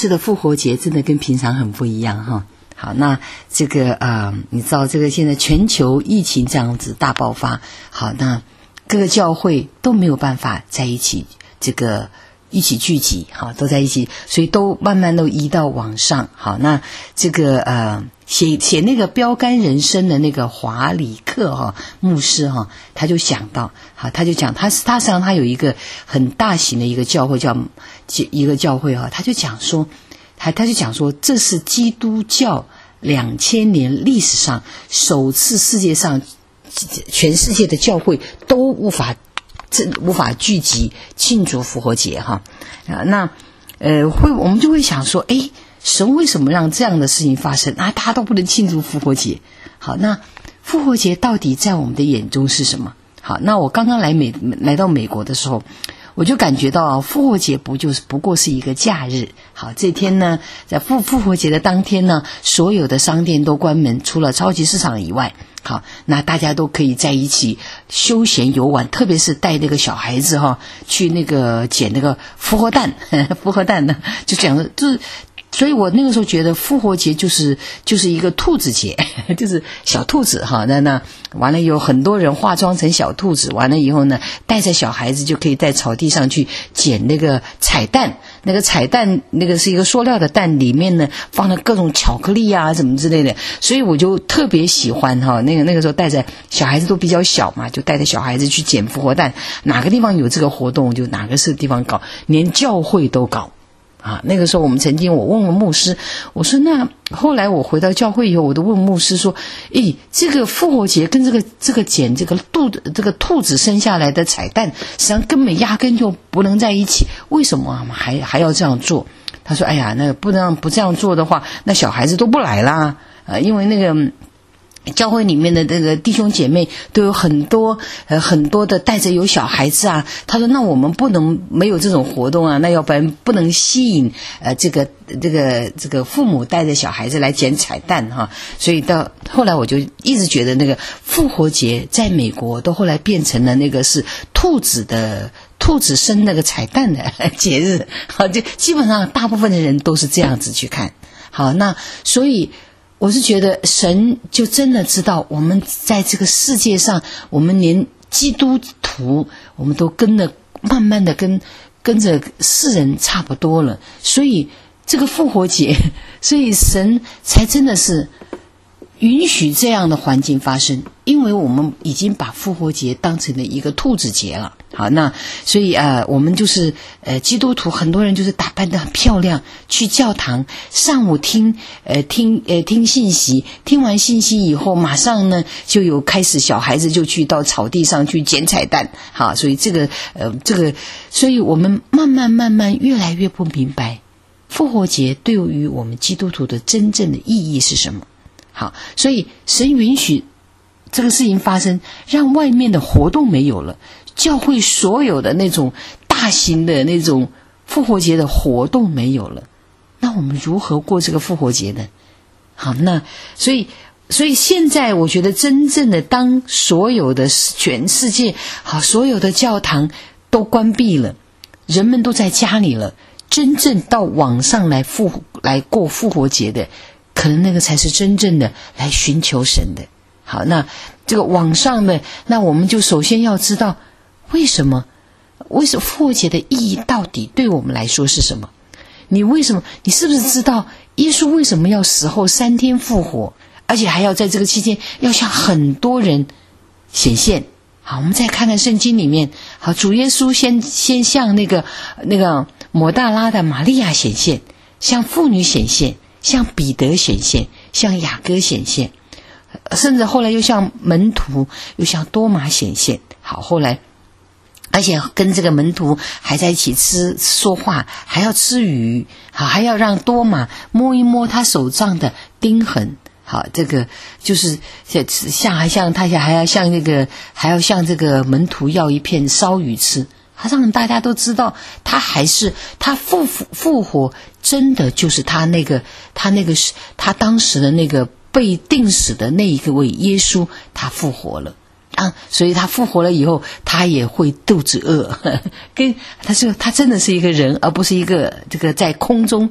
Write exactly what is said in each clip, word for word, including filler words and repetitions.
次的复活节真的跟平常很不一样哈。好，那这个呃，你知道这个现在全球疫情这样子大爆发，好，那各个教会都没有办法在一起，这个一起聚集，好，都在一起，所以都慢慢都移到网上。好，那这个呃，写写那个标杆人生的那个华里克哈牧师哈，他就想到，好，他就讲他他实际上他有一个很大型的一个教会叫一个教会哈，他就讲说。他他就讲说，这是基督教两千年历史上首次世界上全世界的教会都无法这无法聚集庆祝复活节哈啊，那呃会我们就会想说，哎，神为什么让这样的事情发生啊？大家都不能庆祝复活节。好，那复活节到底在我们的眼中是什么？好，那我刚刚来美来到美国的时候。我就感觉到啊，复活节不就是不过是一个假日。好，这天呢，在复复活节的当天呢，所有的商店都关门，除了超级市场以外。好，那大家都可以在一起休闲游玩，特别是带那个小孩子哈，去那个捡那个复活蛋，呵呵复活蛋呢，就讲的就是。所以我那个时候觉得复活节就是就是一个兔子节，就是小兔子哈，那那完了有很多人化妆成小兔子，完了以后呢，带着小孩子就可以在草地上去捡那个彩蛋，那个彩蛋那个是一个塑料的蛋，里面呢放了各种巧克力啊什么之类的，所以我就特别喜欢哈，那个那个时候带着小孩子都比较小嘛，就带着小孩子去捡复活蛋，哪个地方有这个活动就哪个是地方搞，连教会都搞。啊，那个时候我们曾经我问问牧师，我说那后来我回到教会以后，我都问牧师说，诶，这个复活节跟这个这个捡这个兔这个兔子生下来的彩蛋，实际上根本压根就不能在一起，为什么啊还还要这样做？他说，哎呀，那不能不这样做的话，那小孩子都不来啦，呃，因为那个。教会里面的这个弟兄姐妹都有很多呃很多的带着有小孩子啊，他说那我们不能没有这种活动啊，那要不然不能吸引呃这个这个这个父母带着小孩子来捡彩蛋哈，所以到后来我就一直觉得那个复活节在美国都后来变成了那个是兔子的兔子生那个彩蛋的节日，好，就基本上大部分的人都是这样子去看。好，那所以我是觉得神就真的知道我们在这个世界上，我们连基督徒我们都跟着慢慢的跟跟着世人差不多了，所以这个复活节，所以神才真的是允许这样的环境发生，因为我们已经把复活节当成了一个兔子节了。好，那所以呃我们就是呃基督徒，很多人就是打扮得很漂亮，去教堂上午听呃听呃听信息，听完信息以后马上呢就有开始小孩子就去到草地上去捡彩蛋。好，所以这个呃这个所以我们慢慢慢慢越来越不明白复活节对于我们基督徒的真正的意义是什么。好，所以神允许这个事情发生，让外面的活动没有了，教会所有的那种大型的那种复活节的活动没有了，那我们如何过这个复活节呢？好，那所以所以现在我觉得真正的当所有的全世界好所有的教堂都关闭了，人们都在家里了，真正到网上来复来过复活节的，可能那个才是真正的来寻求神的。好，那这个网上的，那我们就首先要知道为什么为什么复活节的意义到底对我们来说是什么？你为什么你是不是知道耶稣为什么要死后三天复活，而且还要在这个期间要向很多人显现？好，我们再看看圣经里面，好，主耶稣先先向那个那个抹大拉的玛利亚显现，向妇女显现，向彼得显现，向雅各显现，甚至后来又向门徒，又向多马显现。好，后来而且跟这个门徒还在一起吃说话，还要吃鱼，好，还要让多马摸一摸他手上的钉痕。好，这个就是像还像他还要像那个还要向这个门徒要一片烧鱼吃，他让大家都知道他还是他复复活真的就是他那个他那个他当时的那个被钉死的那一个位耶稣，他复活了啊，所以他复活了以后，他也会肚子饿，呵呵跟他是他真的是一个人，而不是一个这个在空中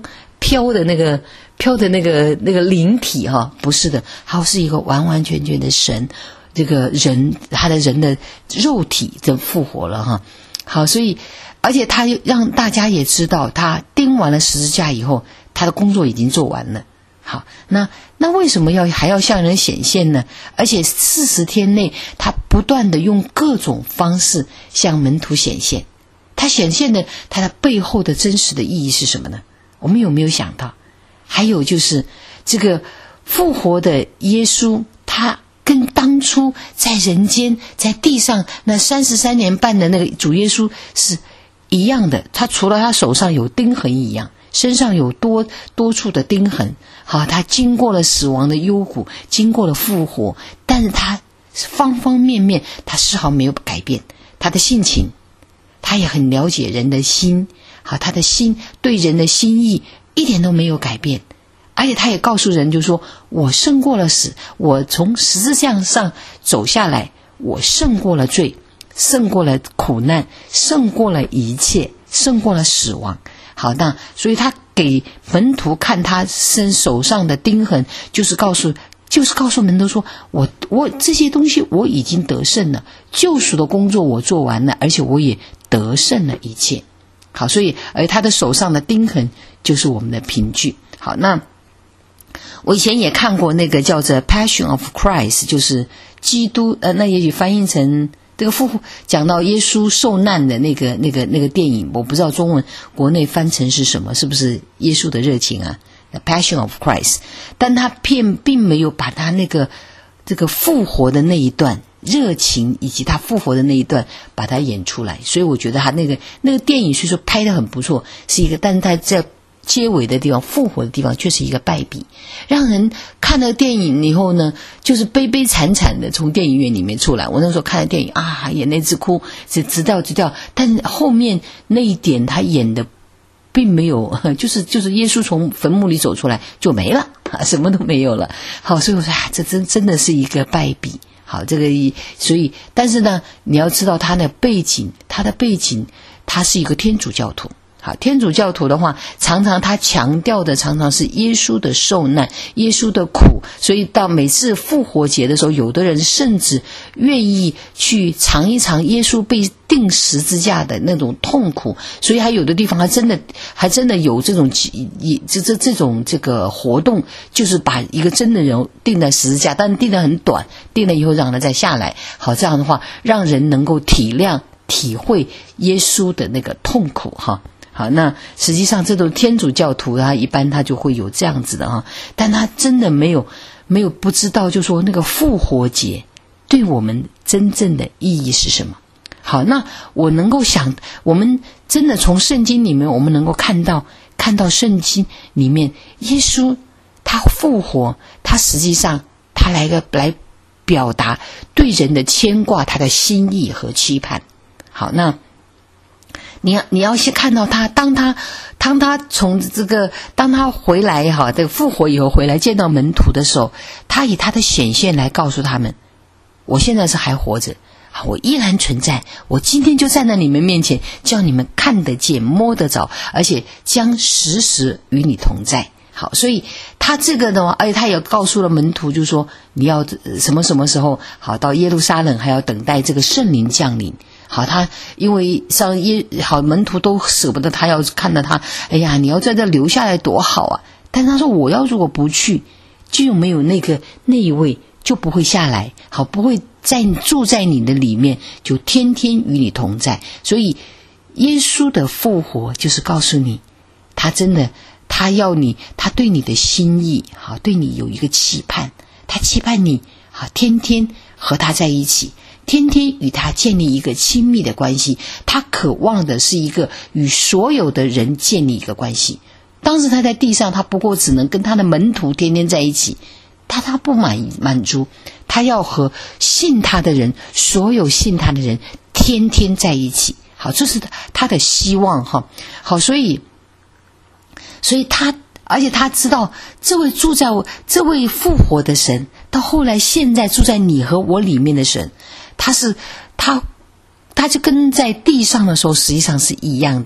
飘的那个飘的那个那个灵体哈，不是的，他是一个完完全全的神，这个人他的人的肉体就复活了哈。好，所以而且他让大家也知道，他钉完了十字架以后，他的工作已经做完了。好，那那为什么要还要向人显现呢？而且四十天内，他不断的用各种方式向门徒显现。他显现的他的背后的真实的意义是什么呢？我们有没有想到？还有就是这个复活的耶稣，他跟当初在人间在地上那三十三年半的那个主耶稣是一样的，他除了他手上有钉痕一样，身上有多多处的钉痕，好，他经过了死亡的幽谷，经过了复活，但是他方方面面他丝毫没有改变，他的性情，他也很了解人的心，好，他的心对人的心意一点都没有改变，而且他也告诉人，就说我胜过了死，我从十字架上走下来，我胜过了罪，胜过了苦难，胜过了一切，胜过了死亡。好，那所以他给门徒看他身手上的钉痕，就是告诉就是告诉门徒说，我我这些东西我已经得胜了，救赎的工作我做完了，而且我也得胜了一切。好，所以而他的手上的钉痕就是我们的凭据。好，那我以前也看过那个叫做 Passion of Christ， 就是基督呃，那也许翻译成这个复活，讲到耶稣受难的那个那个那个电影，我不知道中文国内翻成是什么，是不是耶稣的热情啊 The Passion of Christ， 但他并并没有把他那个这个复活的那一段热情以及他复活的那一段把它演出来，所以我觉得他那个那个电影虽说拍得很不错，是一个，但是他在结尾的地方复活的地方却是一个败笔，让人看了电影以后呢，就是悲悲惨惨的从电影院里面出来。我那时候看了电影啊，眼泪直哭，直直掉直掉，但后面那一点他演的并没有，就是就是耶稣从坟墓里走出来就没了，什么都没有了。好，所以我说啊，这真真的是一个败笔。好，这个所以但是呢，你要知道他的背景，他的背景他是一个天主教徒。好，天主教徒的话，常常他强调的常常是耶稣的受难，耶稣的苦，所以到每次复活节的时候，有的人甚至愿意去尝一尝耶稣被钉十字架的那种痛苦，所以还有的地方还真的还真的有这种这这这种这个活动，就是把一个真的人钉在十字架，但是钉得很短，钉了以后让他再下来。好，这样的话让人能够体谅体会耶稣的那个痛苦哈。好，那实际上这种天主教徒他一般他就会有这样子的哈，但他真的没有没有不知道，就说那个复活节对我们真正的意义是什么。好，那我能够想，我们真的从圣经里面我们能够看到看到圣经里面耶稣他复活，他实际上他来个来表达对人的牵挂，他的心意和期盼。好，那你要你要先看到他，当他当他从这个当他回来哈，这个复活以后回来见到门徒的时候，他以他的显现来告诉他们，我现在是还活着，我依然存在，我今天就站在你们面前，叫你们看得见摸得着，而且将时时与你同在。好，所以他这个的话，而且他也告诉了门徒，就是说你要什么什么时候好到耶路撒冷，还要等待这个圣灵降临。好，他因为上耶好门徒都舍不得他，要看到他，哎呀，你要在这留下来多好啊！但他说我要如果不去，就没有那个那一位就不会下来，好，不会在住在你的里面，就天天与你同在。所以耶稣的复活就是告诉你，他真的他要你，他对你的心意好，对你有一个期盼，他期盼你好天天和他在一起，天天与他建立一个亲密的关系，他渴望的是一个与所有的人建立一个关系。当时他在地上，他不过只能跟他的门徒天天在一起，他他不满满足，他要和信他的人，所有信他的人天天在一起。好，这是他的希望哈。好，所以所以他而且他知道这位住在我这位复活的神，到后来现在住在你和我里面的神，他是他他就跟在地上的时候实际上是一样的，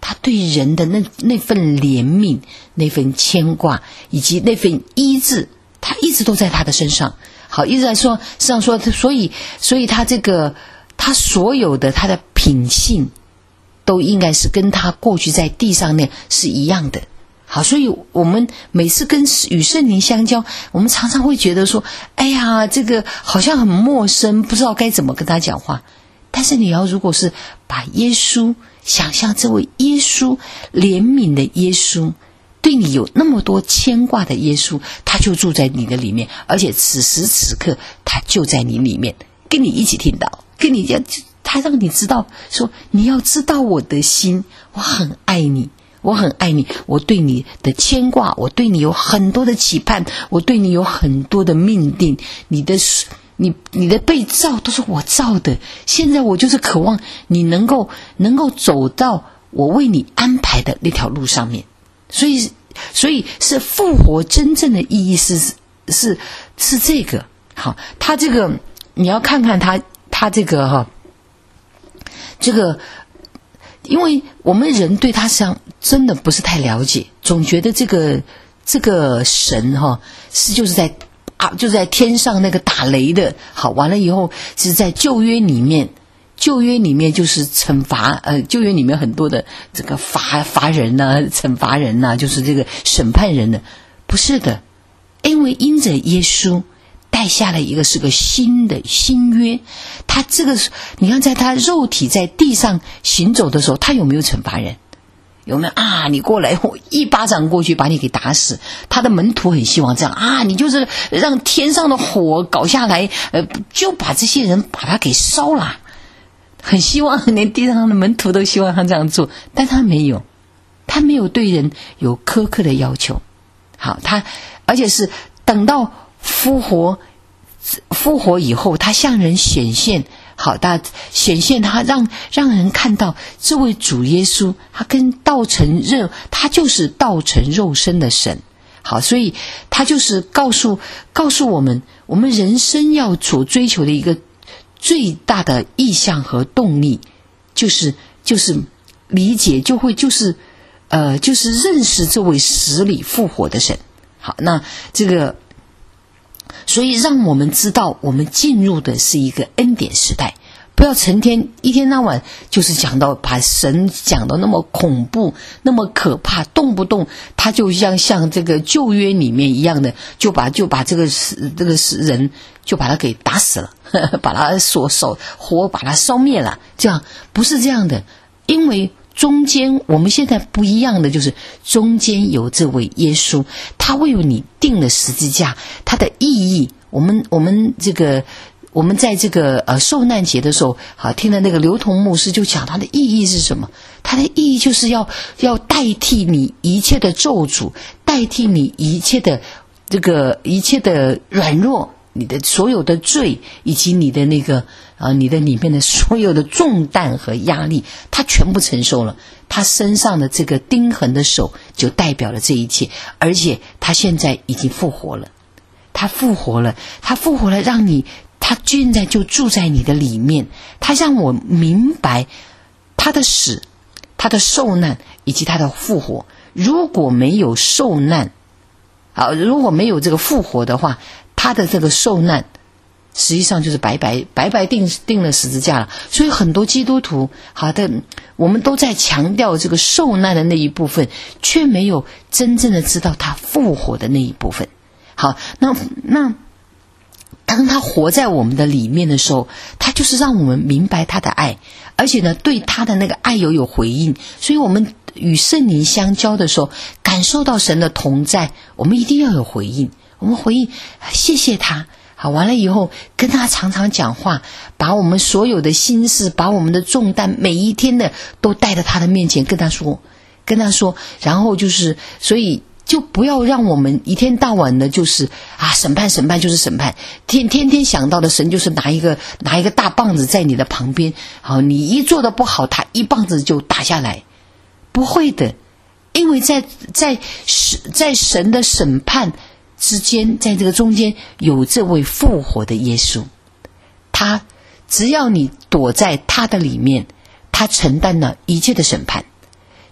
他对人的那那份怜悯、那份牵挂以及那份医治，他一直都在他的身上。好，一直在说，实际上说，所以，所以他这个，他所有的他的品性，都应该是跟他过去在地上那是一样的。好，所以我们每次跟与圣灵相交，我们常常会觉得说，哎呀，这个好像很陌生，不知道该怎么跟他讲话。但是你要如果是把耶稣想象这位耶稣怜悯的耶稣，对你有那么多牵挂的耶稣，他就住在你的里面，而且此时此刻他就在你里面，跟你一起听到，跟你讲，他让你知道说，你要知道我的心，我很爱你，我很爱你，我对你的牵挂，我对你有很多的期盼，我对你有很多的命定，你的你你的被造都是我造的，现在我就是渴望你能够能够走到我为你安排的那条路上面。所以所以是复活真正的意义是是是这个。好，他这个你要看看他他这个哈，这个因为我们人对他上真的不是太了解，总觉得这个这个神哈是就是在啊就是在天上那个打雷的。好，完了以后是在旧约里面，旧约里面就是惩罚，呃，旧约里面很多的这个罚罚人呐、啊，惩罚人呐、啊，就是这个审判人的，不是的，因为因着耶稣带下了一个是个新的新约，他这个你看，在他肉体在地上行走的时候，他有没有惩罚人？有没有啊？你过来，我一巴掌过去把你给打死。他的门徒很希望这样啊，你就是让天上的火搞下来，呃，就把这些人把他给烧了。很希望连地上的门徒都希望他这样做，但他没有，他没有对人有苛刻的要求。好，他而且是等到复活复活以后，他向人显现。好，他显现他让让人看到这位主耶稣，他跟道成肉，他就是道成肉身的神。好，所以他就是告诉告诉我们，我们人生要所追求的一个最大的意向和动力，就是就是理解，就会就是呃就是认识这位死里复活的神。好，那这个所以让我们知道我们进入的是一个恩典时代，不要成天一天到晚就是讲到把神讲到那么恐怖那么可怕，动不动他就像像这个旧约里面一样的，就把就把这个这个人就把他给打死了，呵呵把他所手火把他烧灭了，这样不是这样的。因为中间我们现在不一样的就是中间有这位耶稣，他为你定了十字架，他的意义，我们我们这个我们在这个呃受难节的时候，好听了那个刘同牧师就讲他的意义是什么？他的意义就是要要代替你一切的咒诅，代替你一切的这个一切的软弱，你的所有的罪，以及你的那个啊、呃，你的里面的所有的重担和压力，他全部承受了。他身上的这个钉痕的手就代表了这一切，而且他现在已经复活了，他复活了，他复活了，让你，他现在就住在你的里面。他让我明白他的死，他的受难以及他的复活。如果没有受难，啊，如果没有这个复活的话，他的这个受难实际上就是白白白白定定了十字架了。所以很多基督徒，好的，我们都在强调这个受难的那一部分，却没有真正的知道他复活的那一部分。好，那那当他活在我们的里面的时候，他就是让我们明白他的爱，而且呢对他的那个爱有有回应。所以我们与圣灵相交的时候，感受到神的同在，我们一定要有回应。我们回应谢谢他。好，完了以后跟他常常讲话，把我们所有的心事，把我们的重担每一天的都带到他的面前跟他说跟他说。然后就是所以就不要让我们一天到晚的就是啊审判审判就是审判，天天天想到的神就是拿一个拿一个大棒子在你的旁边，好，你一做的不好，他一棒子就打下来。不会的，因为在在在神的审判之间，在这个中间有这位复活的耶稣，他只要你躲在他的里面，他承担了一切的审判。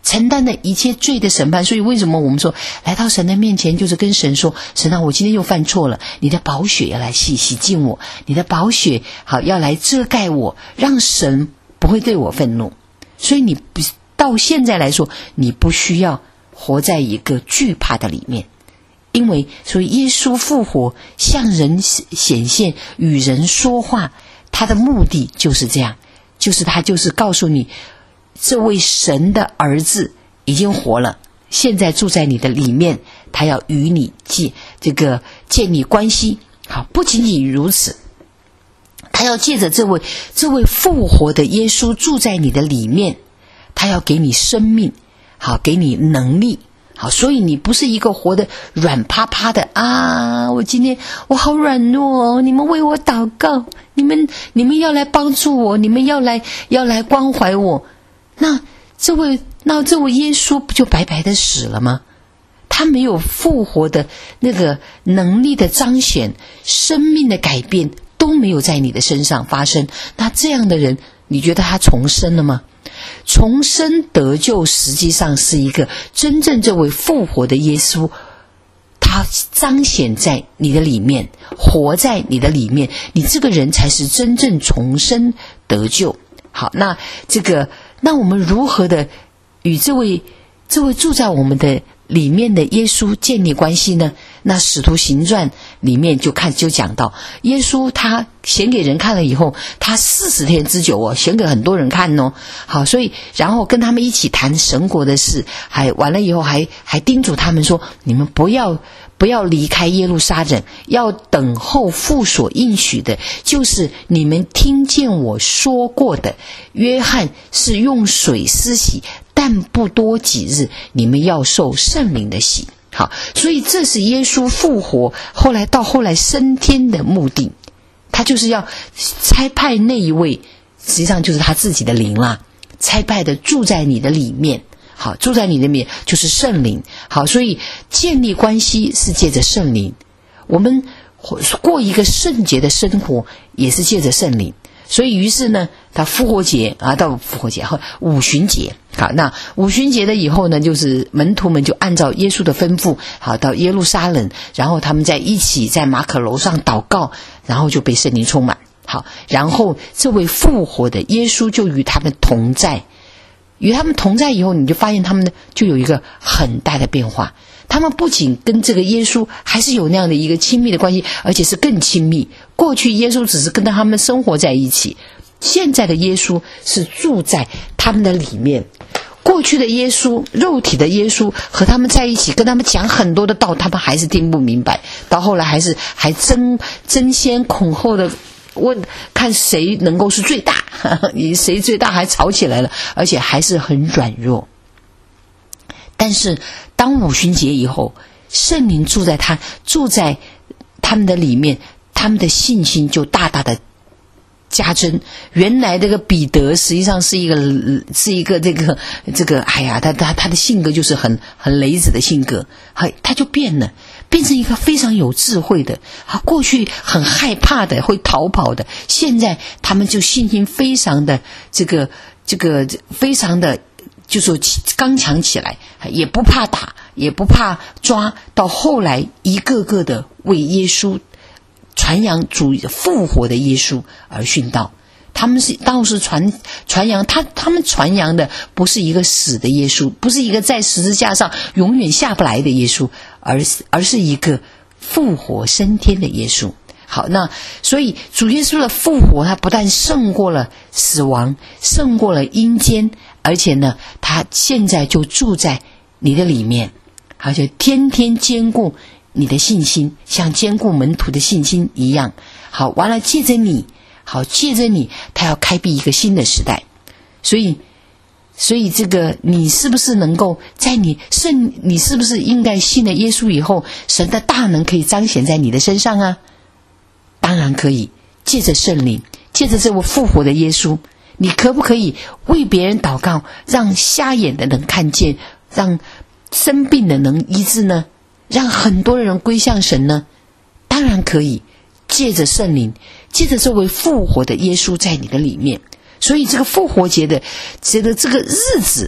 承担了一切罪的审判。所以为什么我们说来到神的面前，就是跟神说，神啊，我今天又犯错了，你的宝血要来洗洗净我，你的宝血好要来遮盖我，让神不会对我愤怒。所以你到现在来说，你不需要活在一个惧怕的里面，因为所以耶稣复活向人显现，与人说话，他的目的就是这样，就是他就是告诉你，这位神的儿子已经活了，现在住在你的里面，他要与你建这个建立关系。好，不仅仅如此，他要借着这位这位复活的耶稣住在你的里面，他要给你生命，好，给你能力。好，所以你不是一个活得软趴趴的啊！我今天我好软弱哦，你们为我祷告，你们你们要来帮助我，你们要来要来关怀我。那这位那这位耶稣不就白白的死了吗？他没有复活的那个能力的彰显，生命的改变都没有在你的身上发生。那这样的人，你觉得他重生了吗？重生得救实际上是一个真正这位复活的耶稣，他彰显在你的里面，活在你的里面，你这个人才是真正重生得救。好，那这个那我们如何的与这位这位住在我们的里面的耶稣建立关系呢？那使徒行传里面就看就讲到，耶稣他显给人看了以后，他四十天之久哦，显给很多人看哦。好，所以然后跟他们一起谈神国的事，还完了以后还还叮嘱他们说，你们不要不要离开耶路撒冷，要等候父所应许的，就是你们听见我说过的。约翰是用水施洗，但不多几日，你们要受圣灵的洗。好，所以这是耶稣复活后来到后来升天的目的，他就是要差派那一位，实际上就是他自己的灵啦，差派的住在你的里面。好，住在你的里面就是圣灵。好，所以建立关系是借着圣灵，我们过一个圣洁的生活也是借着圣灵。所以于是呢，到复活节啊，到复活节后五旬节，好，那五旬节的以后呢，就是门徒们就按照耶稣的吩咐，好，到耶路撒冷，然后他们在一起在马可楼上祷告，然后就被圣灵充满。好，然后这位复活的耶稣就与他们同在，与他们同在以后，你就发现他们呢就有一个很大的变化。他们不仅跟这个耶稣还是有那样的一个亲密的关系，而且是更亲密。过去耶稣只是跟他们生活在一起，现在的耶稣是住在他们的里面。过去的耶稣，肉体的耶稣和他们在一起，跟他们讲很多的道，他们还是听不明白。到后来还是还争争先恐后的问看谁能够是最大，你谁最大还吵起来了，而且还是很软弱。但是当五旬节以后，圣灵住在他住在他们的里面，他们的信心就大大的加增。原来这个彼得实际上是一个是一个这个这个哎呀，他他他的性格就是很很雷子的性格，他就变了，变成一个非常有智慧的。他过去很害怕的，会逃跑的，现在他们就信心非常的这个这个非常的就说刚强起来，也不怕打，也不怕抓。到后来一个个的为耶稣传扬主复活的耶稣而殉道。他们是当时传传扬他他们传扬的不是一个死的耶稣，不是一个在十字架上永远下不来的耶稣，而而是一个复活升天的耶稣。好，那所以主耶稣的复活，他不但胜过了死亡，胜过了阴间，而且呢，他现在就住在你的里面，而且天天坚固你的信心，像坚固门徒的信心一样。好，完了借着你，好借着你，他要开辟一个新的时代。所以所以这个你是不是能够在你圣你是不是应该信了耶稣以后，神的大能可以彰显在你的身上啊？当然可以，借着圣灵，借着这位复活的耶稣，你可不可以为别人祷告，让瞎眼的能看见，让生病的能医治呢？让很多人归向神呢？当然可以，借着圣灵，借着这位复活的耶稣在你的里面。所以这个复活节的觉得这个日子，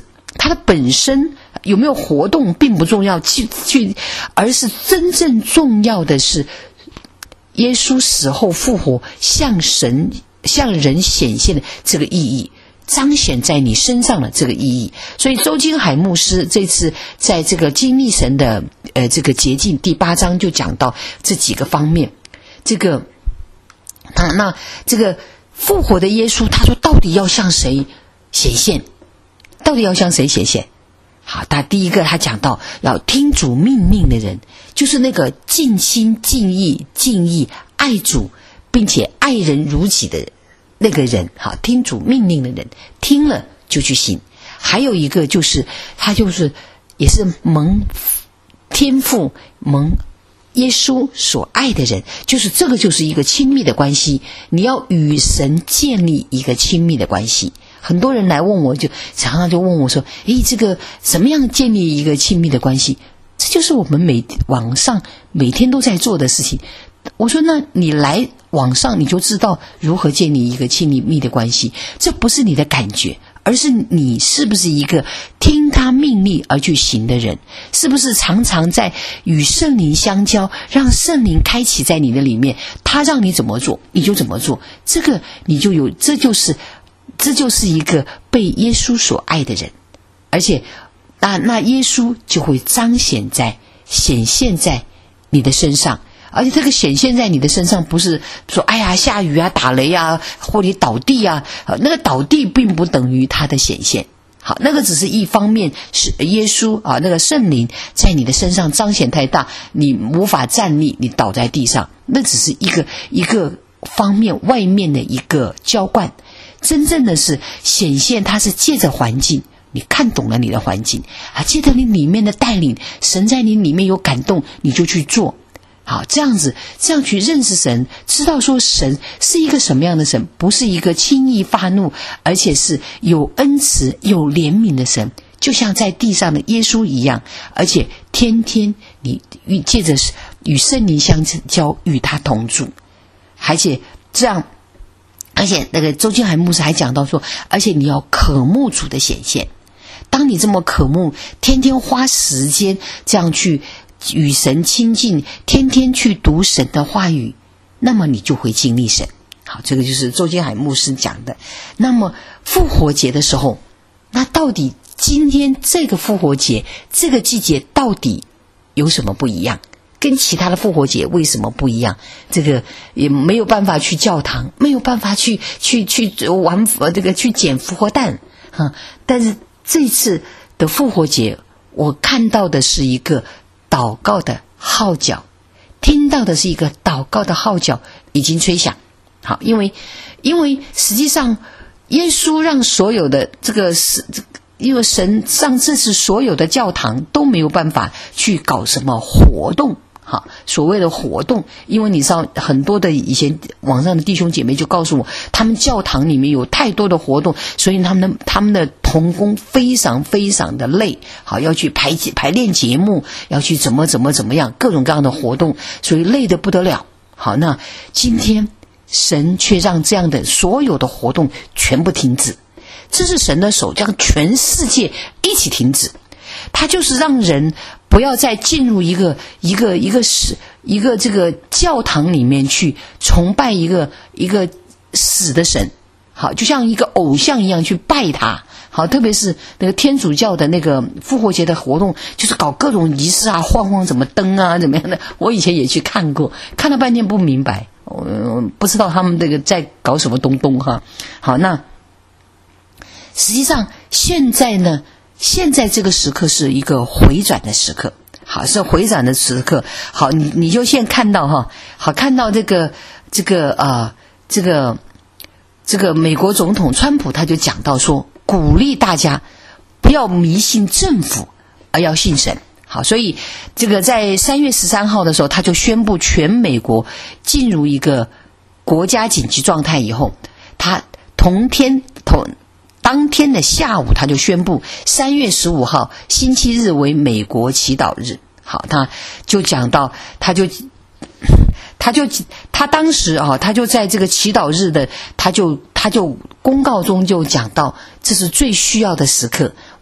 它的本身有没有活动并不重要，去去，而是真正重要的是耶稣死后复活向神向人显现的这个意义，彰显在你身上的这个意义。所以周金海牧师这次在这个经历神的呃这个捷径第八章就讲到这几个方面。这个啊，那这个复活的耶稣，他说到底要向谁显现？到底要向谁显现？好，他第一个他讲到要听主命令的人，就是那个尽心尽意尽意爱主并且爱人如己的那个人。好，听主命令的人，听了就去行。还有一个就是他就是也是蒙天父蒙耶稣所爱的人，就是这个就是一个亲密的关系，你要与神建立一个亲密的关系。很多人来问我，就常常就问我说，诶，这个怎么样建立一个亲密的关系？这就是我们每网上每天都在做的事情。我说，那你来网上你就知道如何建立一个亲密的关系，这不是你的感觉，而是你是不是一个听他命令而去行的人，是不是常常在与圣灵相交，让圣灵开启在你的里面，他让你怎么做你就怎么做，这个你就有，这就是这就是一个被耶稣所爱的人。而且那那耶稣就会彰显在显现在你的身上，而且这个显现在你的身上不是说哎呀下雨啊打雷啊或者倒地啊，那个倒地并不等于他的显现。好，那个只是一方面，是耶稣啊，那个圣灵在你的身上彰显太大，你无法站立，你倒在地上，那只是一个一个方面，外面的一个浇灌。真正的是显现，它是借着环境，你看懂了你的环境啊，借着你里面的带领，神在你里面有感动，你就去做。好，这样子这样去认识神，知道说神是一个什么样的神，不是一个轻易发怒，而且是有恩慈有怜悯的神，就像在地上的耶稣一样，而且天天你借着与圣灵相交，与他同住，而且这样，而且那个周金海牧师还讲到说，而且你要渴慕主的显现。当你这么渴慕，天天花时间这样去与神亲近，天天去读神的话语，那么你就会经历神。好，这个就是周金海牧师讲的。那么复活节的时候，那到底今天这个复活节这个季节到底有什么不一样？跟其他的复活节为什么不一样？这个也没有办法去教堂，没有办法去去去玩这个去捡复活蛋哈、嗯。但是这次的复活节，我看到的是一个祷告的号角，听到的是一个祷告的号角已经吹响。好，因为因为实际上耶稣让所有的这个是因为神让这次所有的教堂都没有办法去搞什么活动。好，所谓的活动，因为你知道很多的以前网上的弟兄姐妹就告诉我，他们教堂里面有太多的活动，所以他们的他们的同工非常非常的累。好，要去排排练节目，要去怎么怎么怎么样，各种各样的活动，所以累得不得了。好，那今天神却让这样的所有的活动全部停止，这是神的手将全世界一起停止。他就是让人不要再进入一个一个一个死一个这个教堂里面去崇拜一个一个死的神，好，就像一个偶像一样去拜他。好，特别是那个天主教的那个复活节的活动，就是搞各种仪式啊，晃晃怎么灯啊，怎么样的。我以前也去看过，看了半天不明白，我不知道他们这个在搞什么东东哈。好，那实际上现在呢？现在这个时刻是一个回转的时刻，好，是回转的时刻。好，你你就先看到哈，好，看到这个这个啊、呃，这个这个美国总统川普他就讲到说，鼓励大家不要迷信政府，而要信神。好，所以这个在三月十三号的时候，他就宣布全美国进入一个国家紧急状态以后，他同天同。当天的下午，他就宣布三月十五号星期日为美国祈祷日。好，他就讲到，他就，他就，他当时啊，他就在这个祈祷日的，他就他就公告中就讲到，这是最需要的时刻，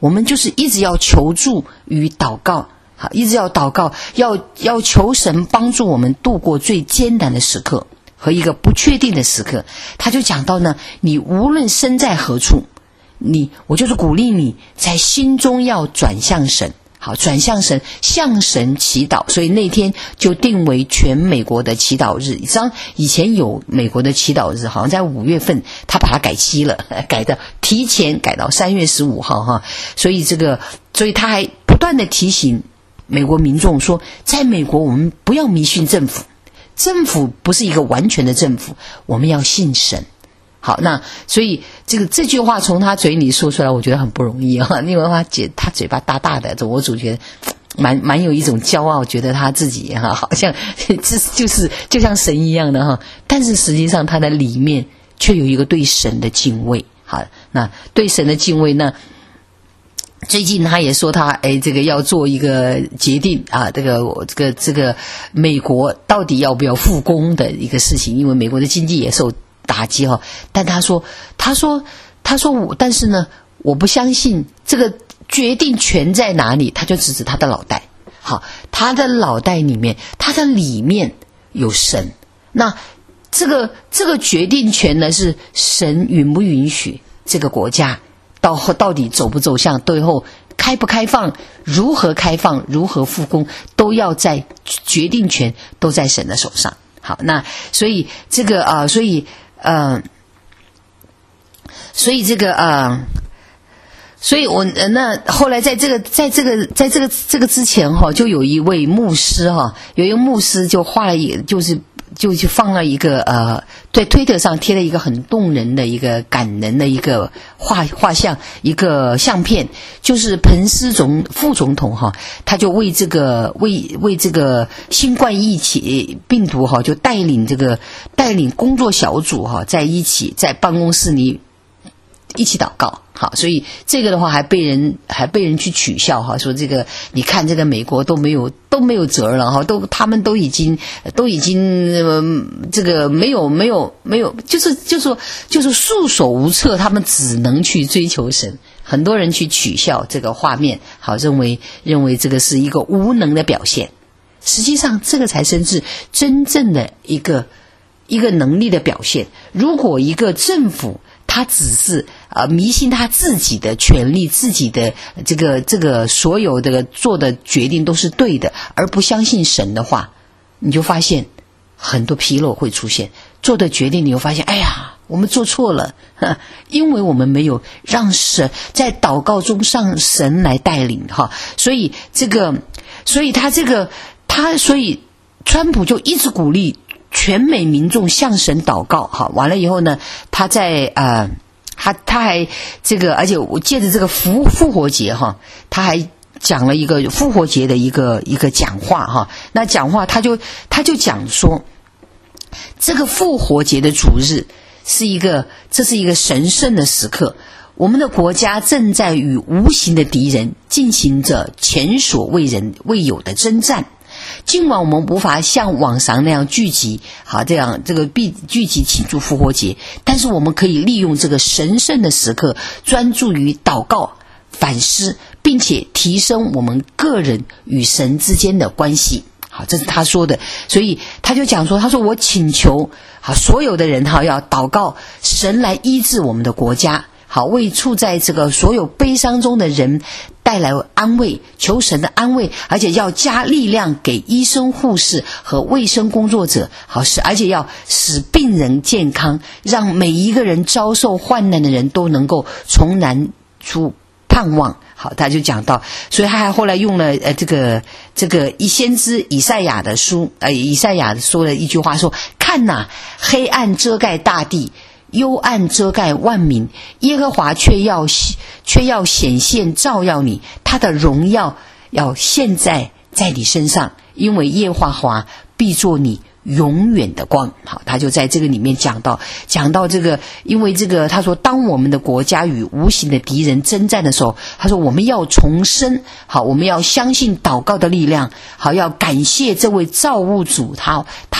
我们就是一直要求助与祷告，好，一直要祷告，要要求神帮助我们度过最艰难的时刻和一个不确定的时刻。他就讲到呢，你无论身在何处，你我就是鼓励你在心中要转向神，好，转向神，向神祈祷。所以那天就定为全美国的祈祷日。你知道以前有美国的祈祷日，好像在五月份他把它改期了，改到提前改到三月十五号哈。所以这个所以他还不断的提醒美国民众说，在美国我们不要迷信政府，政府不是一个完全的政府，我们要信神。好，那所以这个这句话从他嘴里说出来，我觉得很不容易啊。因为他姐他嘴巴大大的，我总觉得蛮蛮有一种骄傲，觉得他自己哈、啊、好像这就是就像神一样的哈。但是实际上他的里面却有一个对神的敬畏。好，那对神的敬畏呢？最近他也说他哎，这个要做一个决定啊，这个这个这个美国到底要不要复工的一个事情，因为美国的经济也受打击哈。但他说他说他说我但是呢，我不相信这个决定权在哪里，他就指指他的脑袋。好，他的脑袋里面，他的里面有神。那这个这个决定权呢，是神允不允许这个国家到到底走不走向最后开不开放，如何开放，如何复工，都要在决定权都在神的手上。好，那所以这个啊、呃，所以呃，所以这个啊、呃，所以我那后来在这个在这个在这个这个之前哈，就有一位牧师哈，有一个牧师就画了一就是。就去放了一个呃，在推特上贴了一个很动人的一个感人的一个画画像，一个相片，就是彭斯总副总统哈，他就为这个为为这个新冠疫情病毒哈，就带领这个带领工作小组哈，在一起在办公室里一起祷告。好，所以这个的话还被人还被人去取笑哈，说这个你看这个美国都没有都没有辙了哈，都他们都已经都已经、呃、这个没有没有没有，就是就是说就是束手无策，他们只能去追求神。很多人去取笑这个画面，好，认为认为这个是一个无能的表现。实际上，这个才是真正的一个一个能力的表现。如果一个政府他只是呃迷信他自己的权利，自己的这个这个所有的做的决定都是对的，而不相信神的话，你就发现很多纰漏会出现。做的决定你会发现，哎呀，我们做错了，因为我们没有让神在祷告中让神来带领哈。所以这个，所以他这个他所以川普就一直鼓励全美民众向神祷告。好，完了以后呢，他在呃，他他还这个，而且我借着这个复复活节哈，他还讲了一个复活节的一个一个讲话哈。那讲话他就他就讲说，这个复活节的主日是一个，这是一个神圣的时刻。我们的国家正在与无形的敌人进行着前所未人未有的征战。尽管我们无法像往常那样聚集，好，这样这个必聚集庆祝复活节，但是我们可以利用这个神圣的时刻，专注于祷告、反思，并且提升我们个人与神之间的关系。好，这是他说的。所以他就讲说，他说我请求好所有的人哈，要祷告神来医治我们的国家，好，为处在这个所有悲伤中的人带来安慰，求神的安慰，而且要加力量给医生、护士和卫生工作者，好，使而且要使病人健康，让每一个人遭受患难的人都能够重燃出盼望。好，他就讲到，所以他还后来用了呃这个这个以先知以赛亚的书，呃以赛亚说了一句话说：看哪，黑暗遮盖大地，幽暗遮盖万民，耶和华却要却要显现照耀你，他的荣耀要现在在你身上，因为耶和华必作你永远的光。好，他就在这个里面讲到讲到这个，因为这个他说，当我们的国家与无形的敌人征战的时候，他说我们要重生，好，我们要相信祷告的力量，好，要感谢这位造物主，他他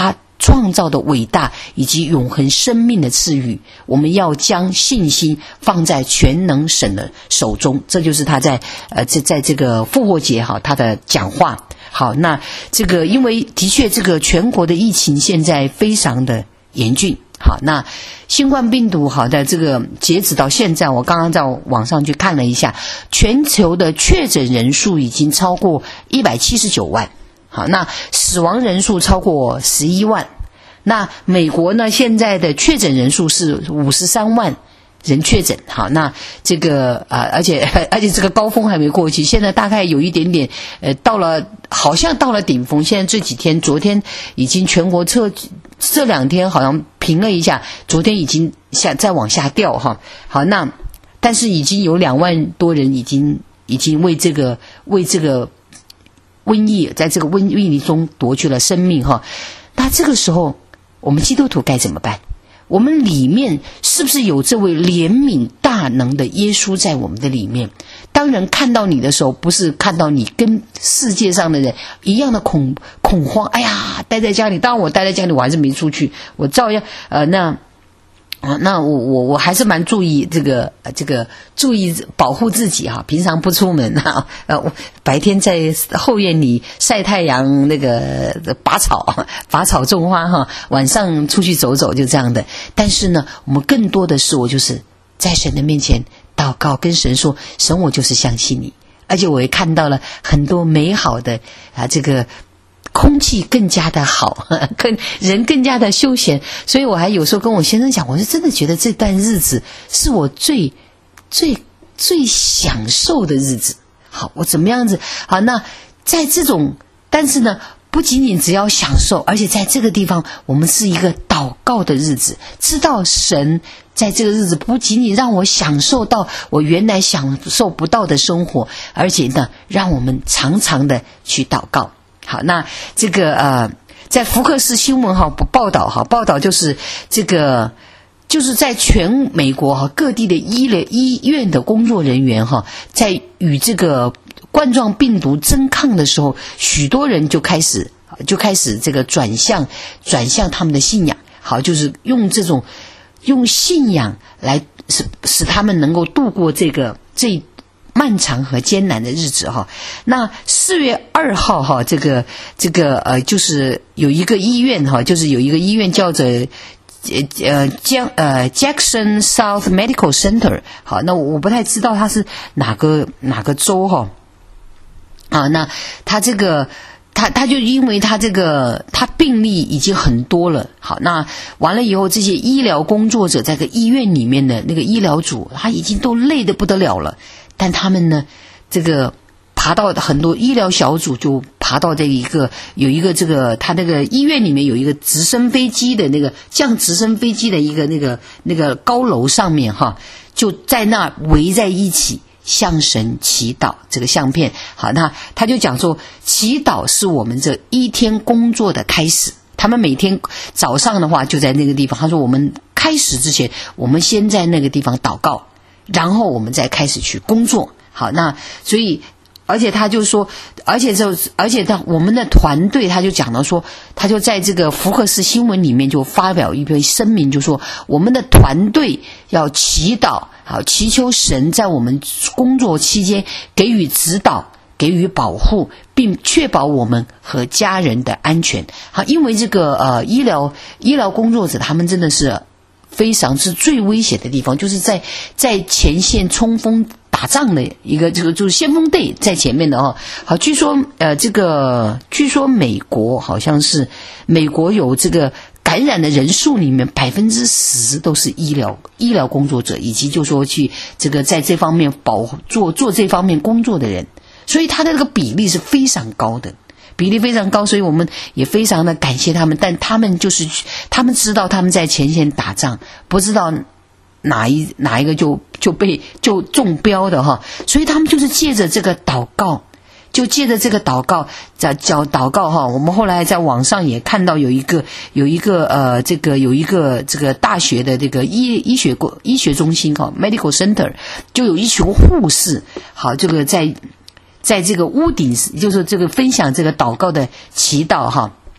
创造的伟大以及永恒生命的赐予。我们要将信心放在全能神的手中。这就是他在呃在在这个复活节哈他的讲话。好，那这个因为的确这个全国的疫情现在非常的严峻。好，那新冠病毒好的这个截止到现在，我刚刚在网上去看了一下，全球的确诊人数已经超过一百七十九万。好，那死亡人数超过十一万。那美国呢，现在的确诊人数是五十三万人确诊。好，那这个呃而且而且这个高峰还没过去，现在大概有一点点呃到了，好像到了顶峰。现在这几天，昨天已经全国测这两天好像平了一下，昨天已经下再往下掉哈。好，那但是已经有两万多人已经已经为这个为这个瘟疫在这个瘟疫中夺去了生命哈。那这个时候我们基督徒该怎么办？我们里面是不是有这位怜悯大能的耶稣在我们的里面？当人看到你的时候，不是看到你跟世界上的人一样的恐恐慌，哎呀，待在家里。当然我待在家里，我还是没出去，我照样呃那啊，那我我我还是蛮注意这个这个注意保护自己哈，平常不出门哈，呃，白天在后院里晒太阳，那个拔草拔草种花哈，晚上出去走走，就这样的。但是呢，我们更多的是我就是在神的面前祷告，跟神说，神，我就是相信你，而且我也看到了很多美好的啊这个。空气更加的好，更人更加的休闲，所以我还有时候跟我先生讲，我是真的觉得这段日子是我最最最享受的日子。好，我怎么样子？好，那在这种，但是呢，不仅仅只要享受，而且在这个地方，我们是一个祷告的日子，知道神在这个日子不仅仅让我享受到我原来享受不到的生活，而且呢，让我们常常的去祷告。好，那这个呃，在福克斯新闻哈报道哈报道就是这个就是在全美国哈各地的医疗医院的工作人员哈，在与这个冠状病毒争抗的时候，许多人就开始就开始这个转向转向他们的信仰。好，就是用这种用信仰来使使他们能够度过这个这。漫长和艰难的日子哈。那四月二号哈，这个这个呃，就是有一个医院哈，就是有一个医院叫做呃呃江呃 Jackson South Medical Center。好，那我不太知道它是哪个哪个州哈。啊，那他这个。他他就因为他这个他病例已经很多了。好，那完了以后，这些医疗工作者在个医院里面的那个医疗组，他已经都累得不得了了。但他们呢，这个爬到很多医疗小组就爬到这一个有一个这个他那个医院里面有一个直升飞机的那个降直升飞机的一个那个那个高楼上面哈，就在那围在一起。向神祈祷这个相片。好，那他就讲说，祈祷是我们这一天工作的开始。他们每天早上的话就在那个地方，他说我们开始之前，我们先在那个地方祷告，然后我们再开始去工作。好，那所以而且他就说，而且就而且他我们的团队他就讲到说，他就在这个福克斯新闻里面就发表一篇声明，就说我们的团队要祈祷，好祈求神在我们工作期间给予指导，给予保护，并确保我们和家人的安全。好，因为这个呃医疗医疗工作者他们真的是非常是最危险的地方，就是在在前线冲锋打仗的一个这个就是先锋队在前面的哦。好，据说呃这个据说美国好像是美国有这个感染的人数里面百分之十都是医疗医疗工作者，以及就说去这个在这方面保做做这方面工作的人，所以他的这个比例是非常高的。比例非常高，所以我们也非常的感谢他们，但他们就是他们知道他们在前线打仗，不知道哪一哪一个就就被就中标的哈，所以他们就是借着这个祷告，就借着这个祷告叫叫祷告哈。我们后来在网上也看到有一个有一个呃这个有一个这个大学的这个医医学医学中心哈 Medical Center， 就有一群护士，好这个在。在这个屋顶，就是这个分享这个祷告的祈祷哈。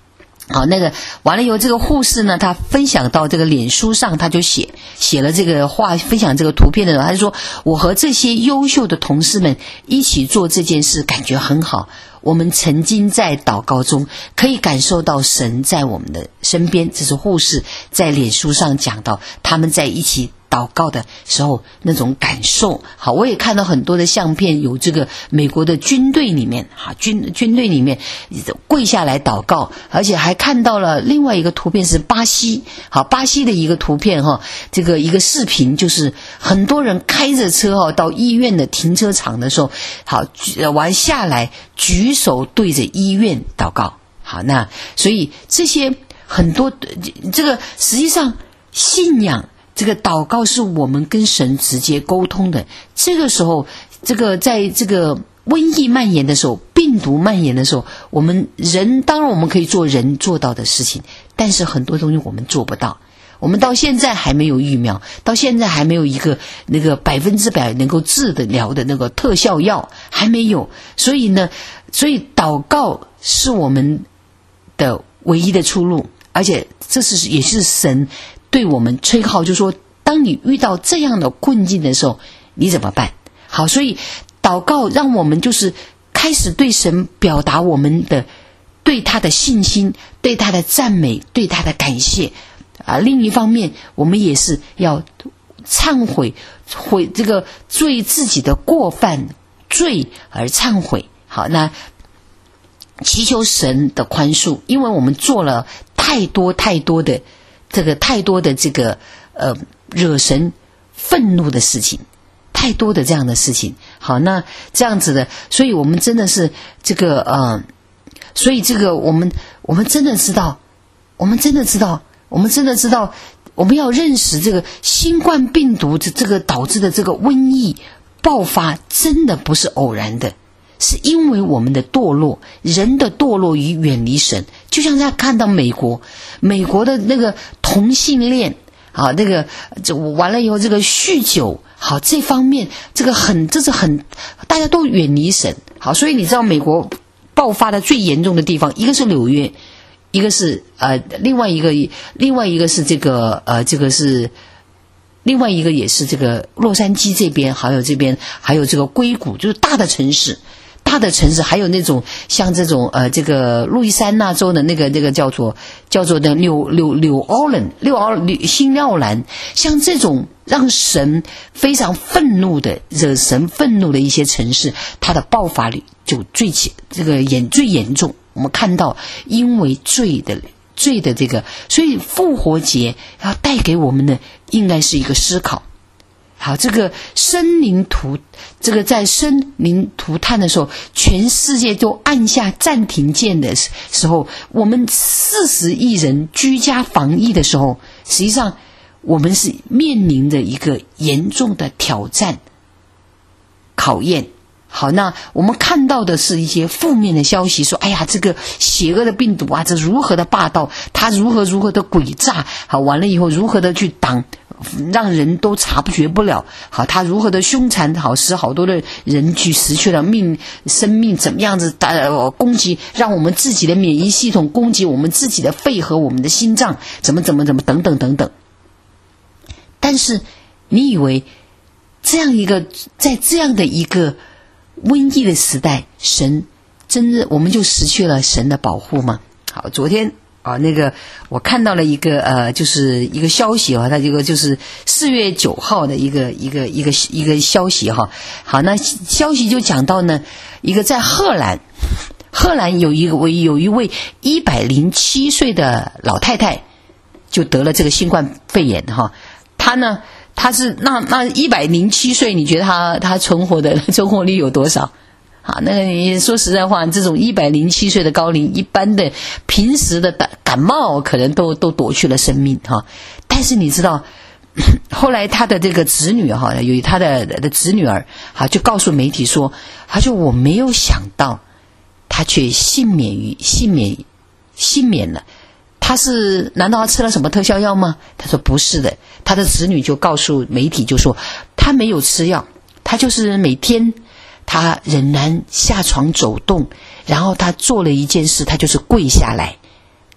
好，那个完了以后，这个护士呢，他分享到这个脸书上，他就写写了这个话，分享这个图片的时候，他就说：“我和这些优秀的同事们一起做这件事，感觉很好。我们曾经在祷告中可以感受到神在我们的身边。”这是护士在脸书上讲到他们在一起祷告的时候那种感受。好，我也看到很多的相片，有这个美国的军队里面，哈，军军队里面跪下来祷告，而且还看到了另外一个图片是巴西，好，巴西的一个图片哈，这个一个视频，就是很多人开着车哈到医院的停车场的时候，好，完下来举手对着医院祷告。好，那所以这些很多这个实际上信仰。这个祷告是我们跟神直接沟通的。这个时候，这个在这个瘟疫蔓延的时候，病毒蔓延的时候，我们人当然我们可以做人做到的事情，但是很多东西我们做不到。我们到现在还没有疫苗，到现在还没有一个那个百分之百能够治得了的那个特效药，还没有。所以呢，所以祷告是我们的唯一的出路，而且这是也是神对我们吹号，就说当你遇到这样的困境的时候，你怎么办？好，所以祷告让我们就是开始对神表达我们的对他的信心，对他的赞美，对他的感谢啊。另一方面，我们也是要忏悔，悔这个罪自己的过犯罪而忏悔。好，那祈求神的宽恕，因为我们做了太多太多的。这个太多的这个呃惹神愤怒的事情，太多的这样的事情。好，那这样子的，所以我们真的是这个呃，所以这个我们我们真的知道，我们真的知道，我们真的知道，我们要认识这个新冠病毒这这个导致的这个瘟疫爆发，真的不是偶然的。是因为我们的堕落，人的堕落与远离神。就像在看到美国美国的那个同性恋啊，那个这完了以后这个酗酒，好，这方面这个很这是很大家都远离神。好，所以你知道美国爆发的最严重的地方，一个是纽约，一个是呃另外一个另外一个是这个呃这个是另外一个也是这个洛杉矶这边，还有这边还有这个硅谷，就是大的城市。大的城市，还有那种像这种呃，这个路易斯安那州的那个那个叫做叫做的纽纽纽奥伦、纽奥新奥兰，像这种让神非常愤怒的、惹神愤怒的一些城市，它的爆发力就最这个严最严重。我们看到，因为罪的罪的这个，所以复活节要带给我们的应该是一个思考。好，这个生灵涂，这个在生灵涂炭的时候，全世界都按下暂停键的时候，我们四十亿人居家防疫的时候，实际上我们是面临着一个严重的挑战、考验。好，那我们看到的是一些负面的消息，说哎呀，这个邪恶的病毒啊，这如何的霸道，它如何如何的诡诈，好，完了以后如何的去挡，让人都察觉不了，好，他如何的凶残，好，使好多的人去失去了命生命，怎么样子呃攻击，让我们自己的免疫系统攻击我们自己的肺和我们的心脏，怎么怎么怎么等等等等。但是你以为这样一个在这样的一个瘟疫的时代，神真的我们就失去了神的保护吗？好，昨天啊，那个我看到了一个呃，就是一个消息啊，它这个就是四月九号的一个一个一个一个消息哈。好，那消息就讲到呢，一个在荷兰，荷兰有一个位有一位一百零七岁的老太太，就得了这个新冠肺炎哈。她呢，她是那那一百零七岁，你觉得她她存活的存活率有多少？啊，那个你说实在话，这种一百零七岁的高龄，一般的平时的感感冒可能都都夺去了生命哈。但是你知道，后来他的这个子女哈，有他的的子女儿，哈，就告诉媒体说，他说我没有想到，他却幸免于幸免幸免了。他是难道他吃了什么特效药吗？他说不是的，他的子女就告诉媒体就说，他没有吃药，他就是每天。他仍然下床走动，然后他做了一件事，他就是跪下来感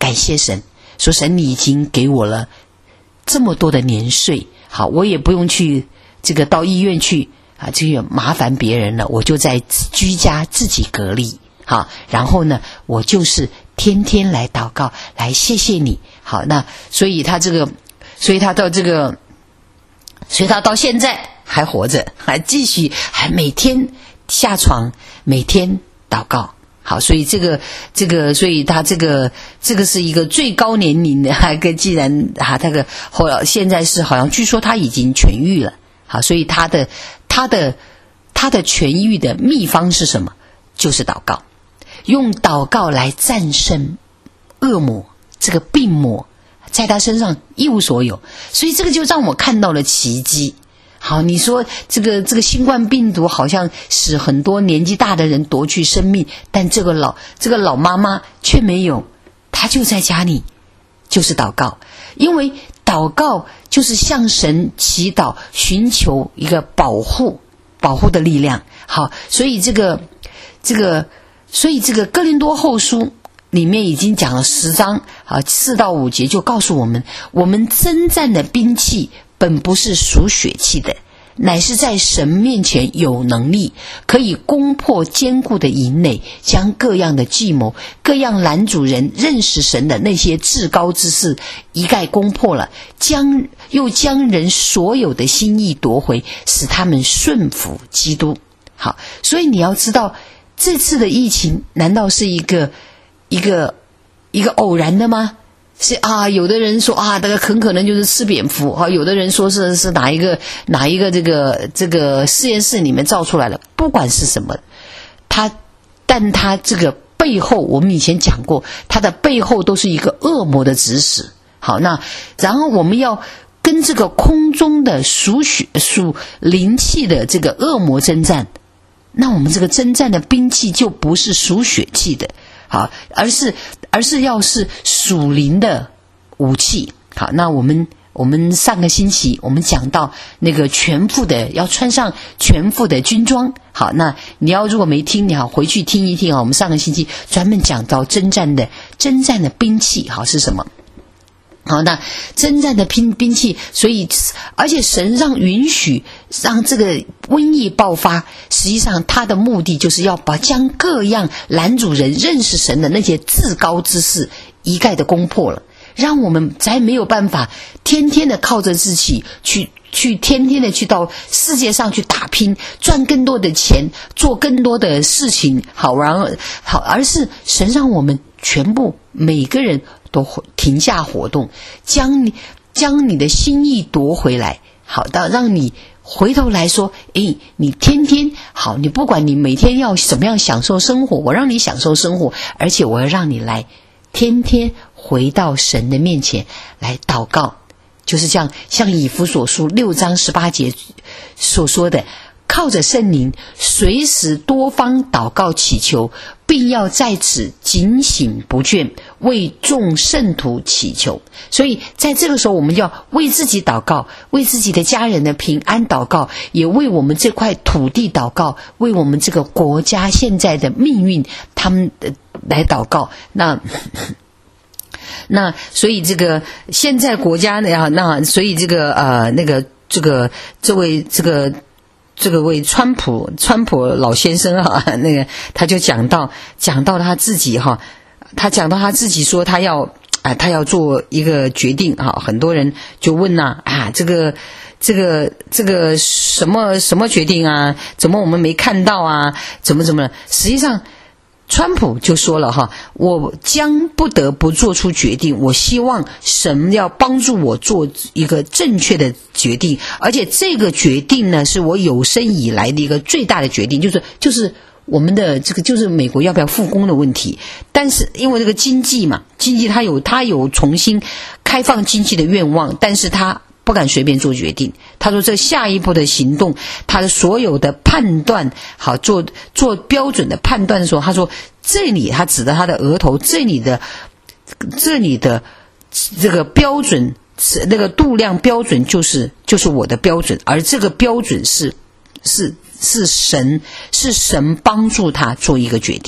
感谢神，说神你已经给我了这么多的年岁，好，我也不用去这个到医院去啊，这个麻烦别人了，我就在居家自己隔离，好，然后呢，我就是天天来祷告，来谢谢你，好，那所以他这个，所以他到这个，所以他到现在还活着，还继续，还每天下床，每天祷告。好，所以这个这个，所以他这个这个是一个最高年龄的，还跟既然啊，这个后来现在是好像据说他已经痊愈了。好，所以他的他的他的痊愈的秘方是什么？就是祷告，用祷告来战胜恶魔，这个病魔在他身上一无所有。所以这个就让我看到了奇迹。好，你说这个这个新冠病毒好像使很多年纪大的人夺去生命，但这个老这个老妈妈却没有，她就在家里，就是祷告，因为祷告就是向神祈祷，寻求一个保护保护的力量。好，所以这个这个所以这个哥林多后书里面已经讲了十章啊四到五节，就告诉我们，我们征战的兵器本不是属血气的，乃是在神面前有能力，可以攻破坚固的营垒，将各样的计谋，各样拦阻人认识神的那些至高之事一概攻破了，将又将人所有的心意夺回，使他们顺服基督。好，所以你要知道，这次的疫情难道是一个一个一个偶然的吗？是啊，有的人说啊，这个很可能就是吃蝙蝠啊，有的人说是是哪一个哪一个这个这个实验室里面造出来了，不管是什么，它，但它这个背后，我们以前讲过，它的背后都是一个恶魔的指使。好，那然后我们要跟这个空中的属血属灵气的这个恶魔征战，那我们这个征战的兵器就不是属血气的。好，而是而是要是属灵的武器。好，那我们我们上个星期我们讲到那个全副的，要穿上全副的军装。好，那你要如果没听，你好回去听一听啊。我们上个星期专门讲到征战的征战的兵器，好是什么？好，那征战的兵兵器，所以而且神让允许让这个瘟疫爆发，实际上他的目的就是要把将各样拦阻人认识神的那些至高之事一概的攻破了，让我们才没有办法天天的靠着自己去去天天的去到世界上去打拼，赚更多的钱，做更多的事情。好，然后好，而是神让我们全部每个人都停下活动，将你将你的心意夺回来。好的，让你回头来说，诶，你天天好，你不管你每天要怎么样享受生活，我让你享受生活，而且我要让你来天天回到神的面前来祷告，就是这样，像以弗所书六章十八节所说的，靠着圣灵随时多方祷告祈求，并要在此警醒不倦，为众圣徒祈求。所以在这个时候，我们要为自己祷告，为自己的家人的平安祷告，也为我们这块土地祷告，为我们这个国家现在的命运他们来祷告。那那所以这个现在国家呢，那所以这个呃那个这个这位这个这个位川普川普老先生哈，那个他就讲到讲到他自己哈，他讲到他自己说他要啊他要做一个决定哈，很多人就问呐 啊, 啊这个这个这个什么什么决定啊？怎么我们没看到啊？怎么怎么？实际上。川普就说了哈，我将不得不做出决定，我希望神要帮助我做一个正确的决定，而且这个决定呢是我有生以来的一个最大的决定，就是就是我们的这个就是美国要不要复工的问题。但是因为这个经济嘛，经济它有它有重新开放经济的愿望，但是它不敢随便做决定。他说这下一步的行动，他的所有的判断，好做做标准的判断的时候，他说这里他指的他的额头，这里的这里的这个标准，那个度量标准就是就是我的标准，而这个标准是是是神是神帮助他做一个决定的。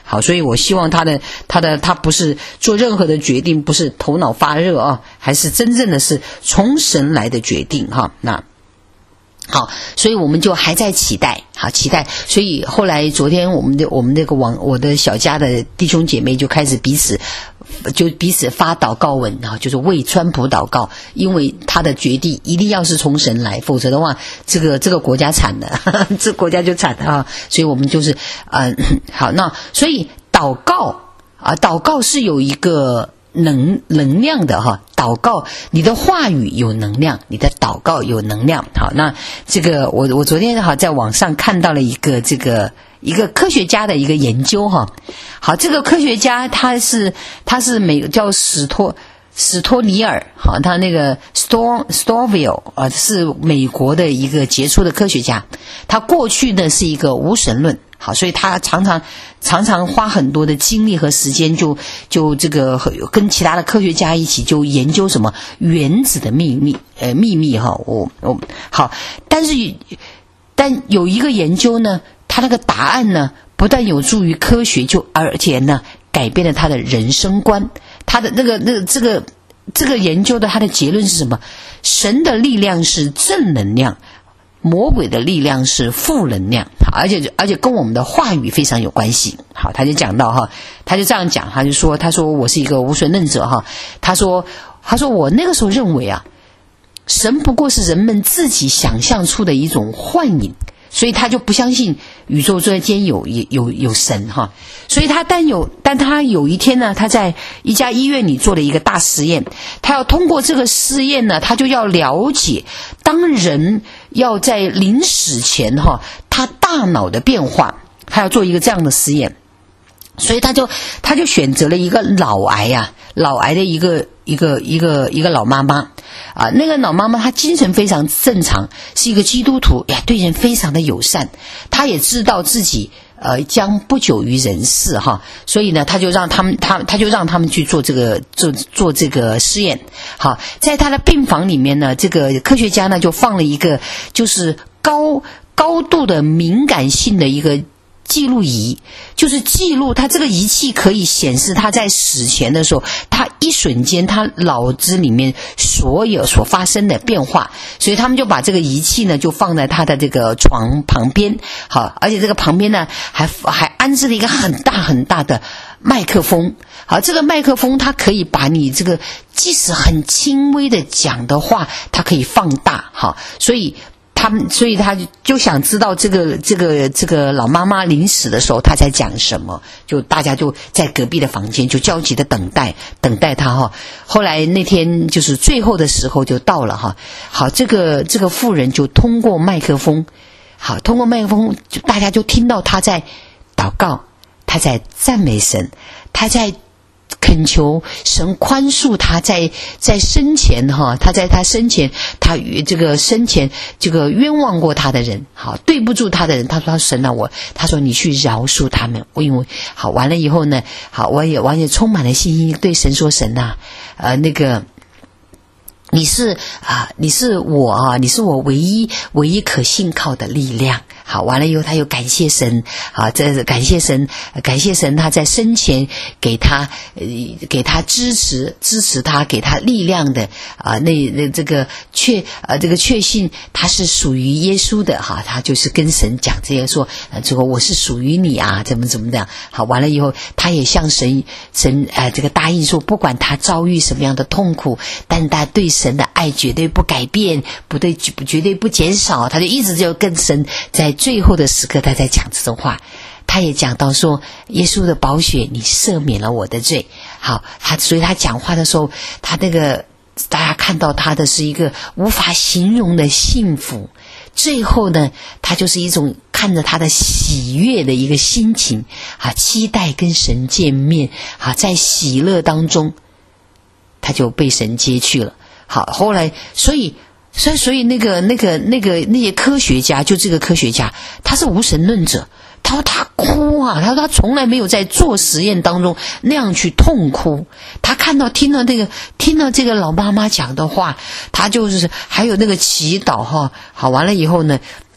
好，所以我希望他的他的他不是做任何的决定不是头脑发热啊，还是真正的是从神来的决定哈。那好，所以我们就还在期待，好期待。所以后来昨天我们的我们那个网我的小家的弟兄姐妹就开始彼此就彼此发祷告文啊，就是为川普祷告，因为他的决定一定要是从神来，否则的话，这个这个国家惨了，呵呵这国家就惨了啊。所以我们就是嗯、呃、好，那所以祷告啊，祷告是有一个能能量的哈，祷告你的话语有能量，你的祷告有能量。好，那这个我我昨天好在网上看到了一个这个一个科学家的一个研究哈。好，这个科学家他是他是美叫史托史托尼尔，好，他那个 Stor Storville 啊是美国的一个杰出的科学家，他过去呢是一个无神论。好，所以他常常常常花很多的精力和时间就，就就这个跟其他的科学家一起就研究什么原子的秘密，呃，秘密哈，我我好，但是但有一个研究呢，他那个答案呢，不但有助于科学，就而且呢，改变了他的人生观。他的那个那个这个这个研究的他的结论是什么？神的力量是正能量。魔鬼的力量是负能量，而且而且跟我们的话语非常有关系。好，他就讲到哈，他就这样讲，他就说，他说我是一个无神论者哈，他说他说我那个时候认为啊，神不过是人们自己想象出的一种幻影，所以他就不相信宇宙之间有有有神哈。所以他但有但他有一天呢，他在一家医院里做了一个大实验，他要通过这个试验呢，他就要了解当人要在临死前哈，他大脑的变化，他要做一个这样的实验。所以他就他就选择了一个脑癌呀、啊，脑癌的一个一个一个一个老妈妈啊，那个老妈妈她精神非常正常，是一个基督徒，呀，对人非常的友善，她也知道自己呃将不久于人世哈，所以呢，他就让他们他他就让他们去做这个做做这个试验。好，在他的病房里面呢，这个科学家呢就放了一个就是高高度的敏感性的一个记录仪，就是记录他这个仪器可以显示他在死前的时候，他一瞬间他脑子里面所有所发生的变化，所以他们就把这个仪器呢就放在他的这个床旁边。好，而且这个旁边呢还还安置了一个很大很大的麦克风。好，这个麦克风它可以把你这个即使很轻微的讲的话，它可以放大。好，所以他们，所以他就想知道这个这个这个老妈妈临死的时候，她在讲什么。就大家就在隔壁的房间就焦急的等待，等待她哈。后来那天就是最后的时候就到了哈。好，这个这个妇人就通过麦克风，好，通过麦克风，就大家就听到她在祷告，她在赞美神，她在恳求神宽恕他在在生前哈，他在他生前他与这个生前这个冤枉过他的人，好对不住他的人，他说神啊我，他说你去饶恕他们，我因为好完了以后呢，好我也我也充满了信心，对神说神啊，呃那个。你是啊，你是我啊，你是我唯一唯一可信靠的力量。好，完了以后他又感谢神，啊，这感谢神，感谢神，他在生前给他呃给他支持支持他，给他力量的啊，那那这个确呃这个确信他是属于耶稣的哈，他就是跟神讲这些说，呃这个我是属于你啊，怎么怎么的。好，完了以后他也向神神呃这个答应说，不管他遭遇什么样的痛苦，但他对神的爱绝对不改变，不对，绝对不减少。他就一直就跟神在最后的时刻，他在讲这种话。他也讲到说，耶稣的宝血，你赦免了我的罪。好，他所以他讲话的时候，他那个大家看到他的是一个无法形容的幸福。最后呢，他就是一种看着他的喜悦的一个心情啊，期待跟神见面啊，在喜乐当中，他就被神接去了。好，后来，所以，所以，所以那个、那个、那个那些科学家，就这个科学家，他是无神论者。他说他哭啊，他说他从来没有在做实验当中那样去痛哭。他看到、听到那个、听到这个老妈妈讲的话，他就是还有那个祈祷哈。好，完了以后呢，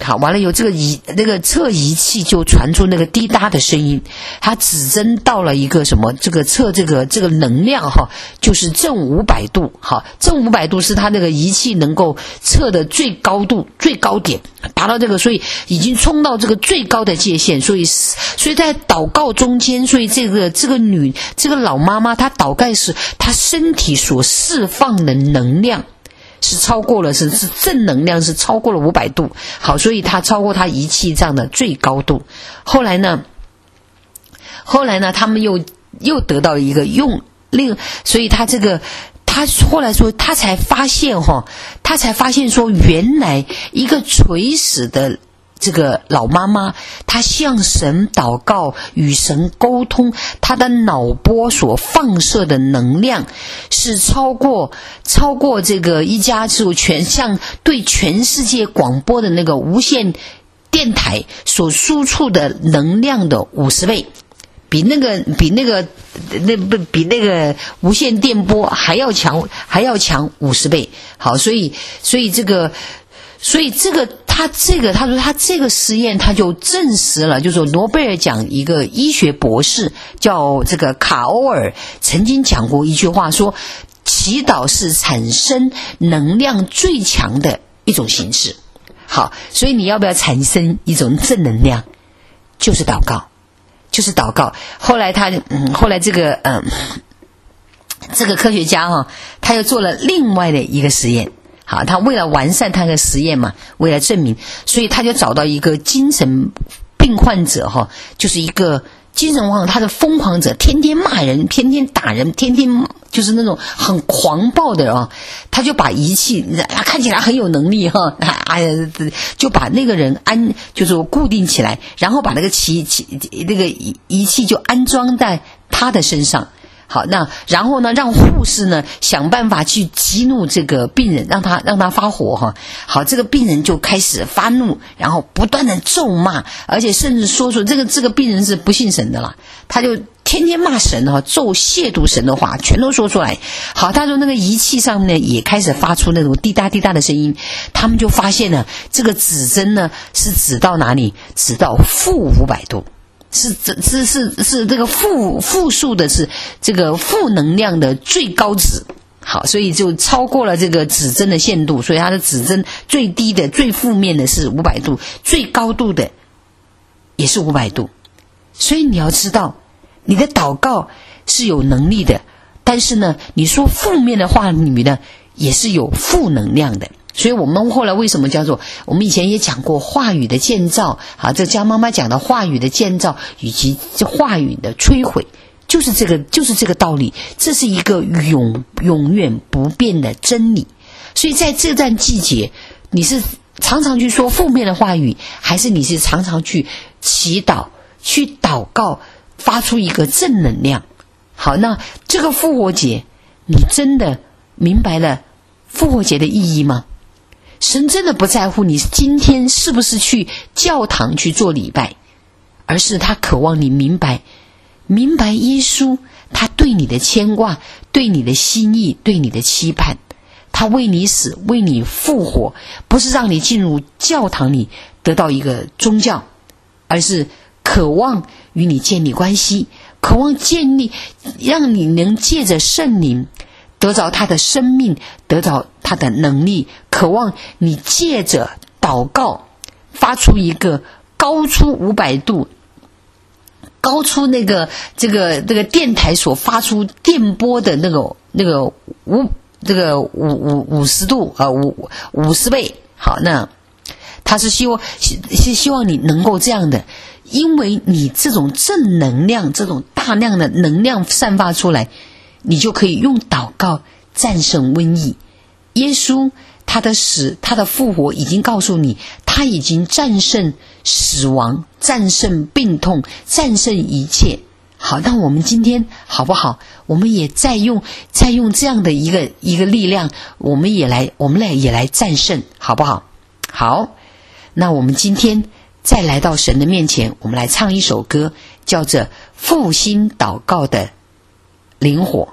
好，完了有这个仪那个测仪器就传出那个滴答的声音，它指针到了一个什么？这个测这个这个能量哈，就是正五百度。好，正五百度是它那个仪器能够测的最高度、最高点，达到这个，所以已经冲到这个最高的界限。所以，所以在祷告中间，所以这个这个女这个老妈妈她祷告时，她身体所释放的能量。是超过了，是是正能量是超过了五百度。好，所以它超过它仪器这样的最高度。后来呢，后来呢，他们又又得到一个用另，所以他这个他后来说，他才发现哈，他才发现说，原来一个垂死的。这个老妈妈，她向神祷告，与神沟通，她的脑波所放射的能量是超过超过这个一家就全像对全世界广播的那个无线电台所输出的能量的五十倍，比那个比那个那不比那个无线电波还要强，还要强五十倍。好，所以所以这个。所以这个他这个他说他这个实验他就证实了，就是说诺贝尔奖一个医学博士叫这个卡欧尔曾经讲过一句话，说祈祷是产生能量最强的一种形式。好，所以你要不要产生一种正能量？就是祷告，就是祷告。后来他嗯，后来这个嗯，这个科学家哈、哦，他又做了另外的一个实验。好，他为了完善他的实验嘛，为了证明，所以他就找到一个精神病患者哈，就是一个精神患者，他的疯狂者，天天骂人，天天打人，天天就是那种很狂暴的啊，他就把仪器，他看起来很有能力哈，哎呀，就把那个人安，就是固定起来，然后把那个器器那个仪器就安装在他的身上。好，那然后呢，让护士呢想办法去激怒这个病人，让他让他发火哈。好，这个病人就开始发怒，然后不断的咒骂，而且甚至说出这个这个病人是不信神的啦，他就天天骂神哈，咒亵渎神的话全都说出来。好，他说那个仪器上面呢也开始发出那种滴答滴答的声音，他们就发现呢，这个指针呢是指到哪里？指到负五百度。是是是是这个负负数的是这个负能量的最高值。好，所以就超过了这个指针的限度，所以它的指针最低的最负面的是五百度，最高度的也是五百度。所以你要知道，你的祷告是有能力的，但是呢，你说负面的话语呢，也是有负能量的。所以我们后来为什么叫做，我们以前也讲过话语的建造啊，这江妈妈讲的话语的建造以及这话语的摧毁，就是这个就是这个道理，这是一个永永远不变的真理。所以在这段季节，你是常常去说负面的话语，还是你是常常去祈祷去祷告，发出一个正能量？好，那这个复活节你真的明白了复活节的意义吗？神真的不在乎你今天是不是去教堂去做礼拜，而是他渴望你明白明白耶稣他对你的牵挂，对你的心意，对你的期盼。他为你死，为你复活，不是让你进入教堂里得到一个宗教，而是渴望与你建立关系，渴望建立让你能借着圣灵得着他的生命，得着他的能力，渴望你借着祷告发出一个高出五百度，高出那个这个这个电台所发出电波的那个那个五这个五五五十度啊五五十倍。好，那他是希望是希望你能够这样的，因为你这种正能量，这种大量的能量散发出来，你就可以用祷告战胜瘟疫。耶稣他的死，他的复活已经告诉你，他已经战胜死亡，战胜病痛，战胜一切。好，那我们今天好不好？我们也再用再用这样的一个一个力量，我们也来我们来也来战胜，好不好？好，那我们今天再来到神的面前，我们来唱一首歌，叫做复兴祷告的灵火。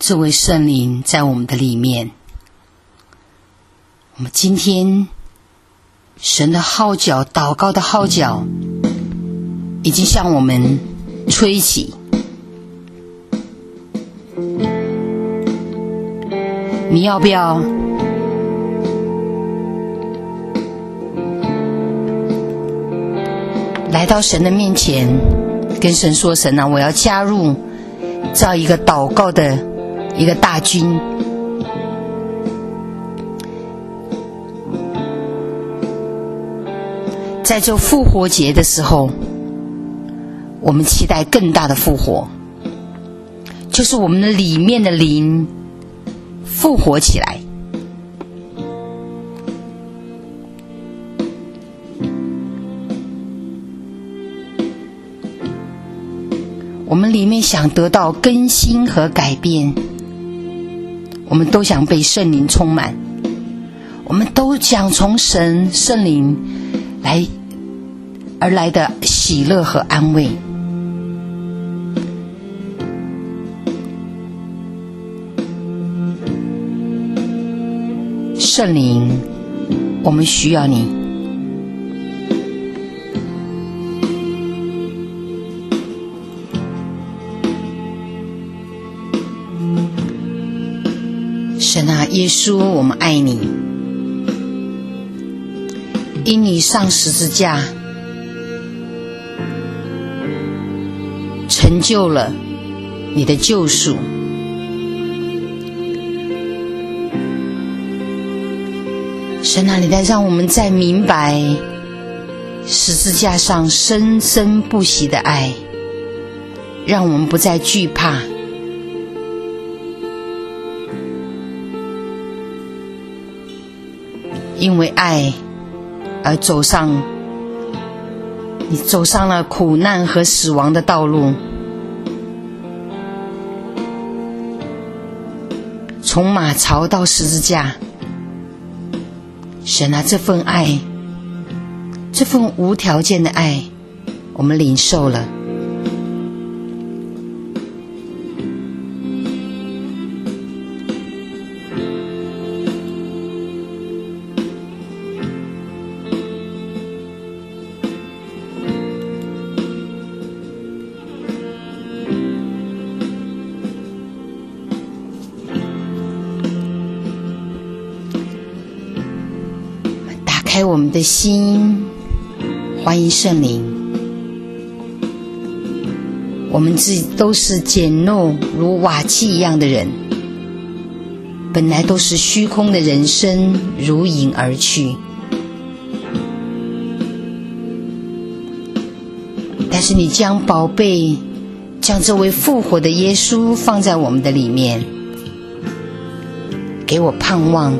这位圣灵在我们的里面。我们今天神的号角，祷告的号角已经向我们吹起，你要不要来到神的面前，跟神说，神啊，我要加入造一个祷告的一个大军。在这复活节的时候，我们期待更大的复活，就是我们的里面的灵复活起来。我们里面想得到更新和改变，我们都想被圣灵充满，我们都想从神圣灵来而来的喜乐和安慰。圣灵，我们需要你。神啊，耶稣，我们爱你，因你上十字架成就了你的救赎。神啊，你再让我们再明白十字架上生生不息的爱，让我们不再惧怕，因为爱而走上你走上了苦难和死亡的道路，从马槽到十字架。神啊，这份爱，这份无条件的爱，我们领受了。开我们的心，欢迎圣灵。我们自己都是简陋如瓦器一样的人，本来都是虚空的人生，如影而去。但是你将宝贝，将这位复活的耶稣放在我们的里面，给我盼望。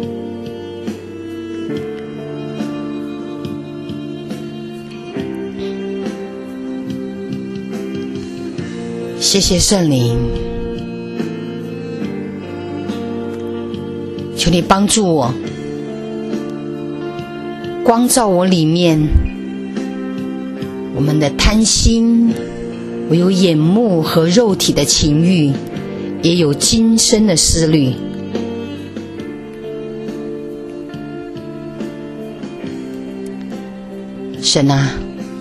谢谢圣灵，求你帮助我，光照我里面我们的贪心，我有眼目和肉体的情欲，也有今生的思虑。神啊，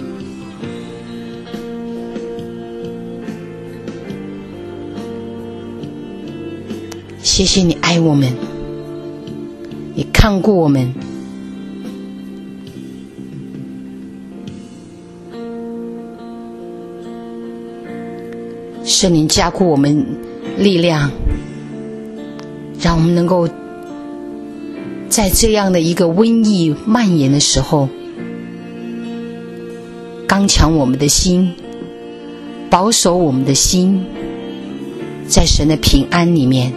谢谢你爱我们，你看顾我们，圣灵加固我们力量，让我们能够在这样的一个瘟疫蔓延的时候，刚强我们的心，保守我们的心，在神的平安里面。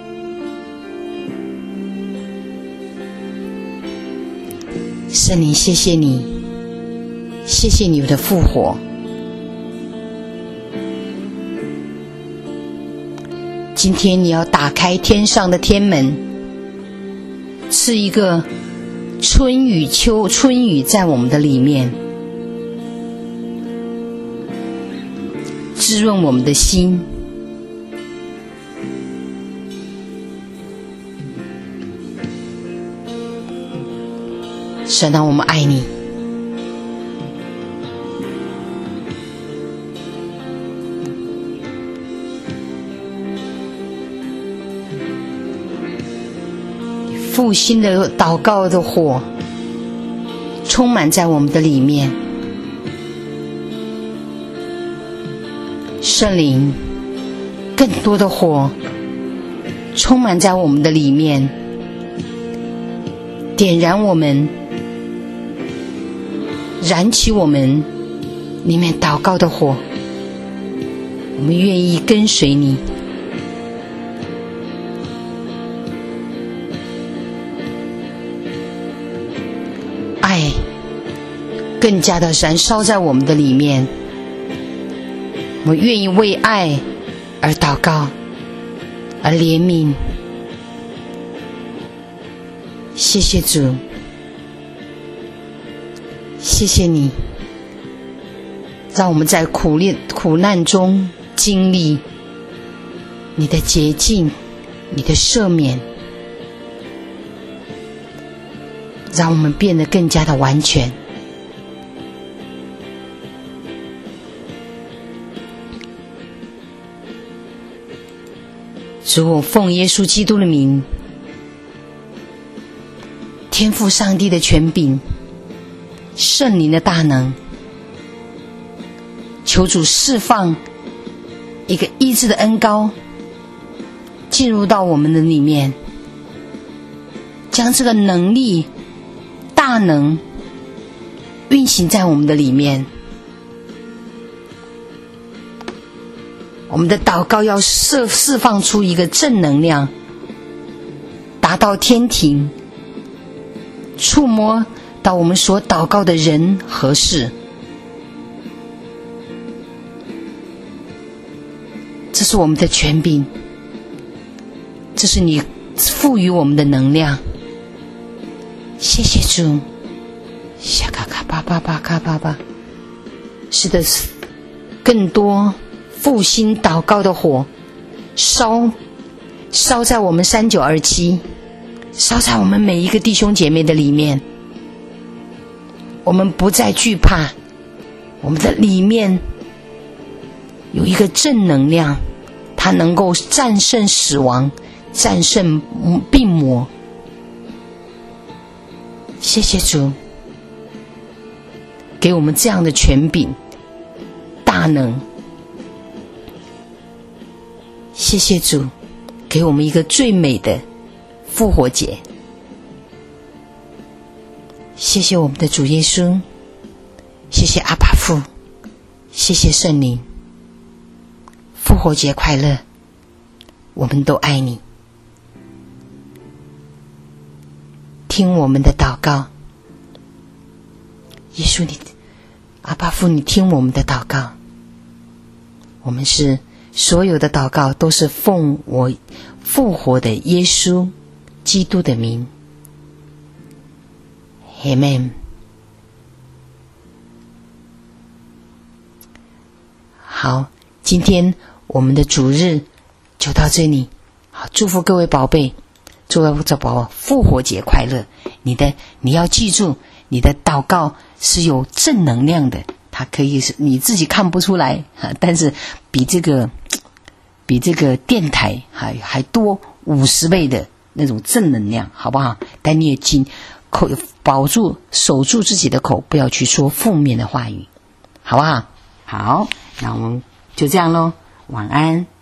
圣灵，谢谢你，谢谢你的复活。今天你要打开天上的天门，赐一个春雨秋春雨在我们的里面，滋润我们的心， 神啊，我们爱你。复兴的祷告的火充满在我们的里面，圣灵更多的火充满在我们的里面，点燃我们，燃起我们里面祷告的火。我们愿意跟随你，爱更加的燃烧在我们的里面。我们愿意为爱而祷告，而怜悯。谢谢主，谢谢你，让我们在苦难苦难中经历你的洁净，你的赦免，让我们变得更加的完全。主，我奉耶稣基督的名，天父上帝的权柄，圣灵的大能，求主释放一个医治的恩膏进入到我们的里面，将这个能力大能运行在我们的里面。我们的祷告要释释放出一个正能量，达到天庭，触摸到我们所祷告的人和事。这是我们的权柄，这是你赋予我们的能量。谢谢主，下卡卡巴巴巴卡巴巴。是的，更多复兴祷告的火烧烧在我们三九二七，烧在我们每一个弟兄姐妹的里面。我们不再惧怕，我们的里面有一个正能量，它能够战胜死亡，战胜病魔。谢谢主，给我们这样的权柄大能。谢谢主，给我们一个最美的复活节。谢谢我们的主耶稣，谢谢阿爸父，谢谢圣灵。复活节快乐，我们都爱你。听我们的祷告，耶稣你，阿爸父，你听我们的祷告。我们是所有的祷告都是奉我复活的耶稣基督的名。Amen。 好，今天我们的主日就到这里。好，祝福各位宝贝，祝这宝复活节快乐。你的你要记住，你的祷告是有正能量的，它可以是你自己看不出来，但是比这个比这个电台还还多五十倍的那种正能量，好不好？但你也尽口保住守住自己的口，不要去说负面的话语，好不好？好，那我们就这样咯，晚安。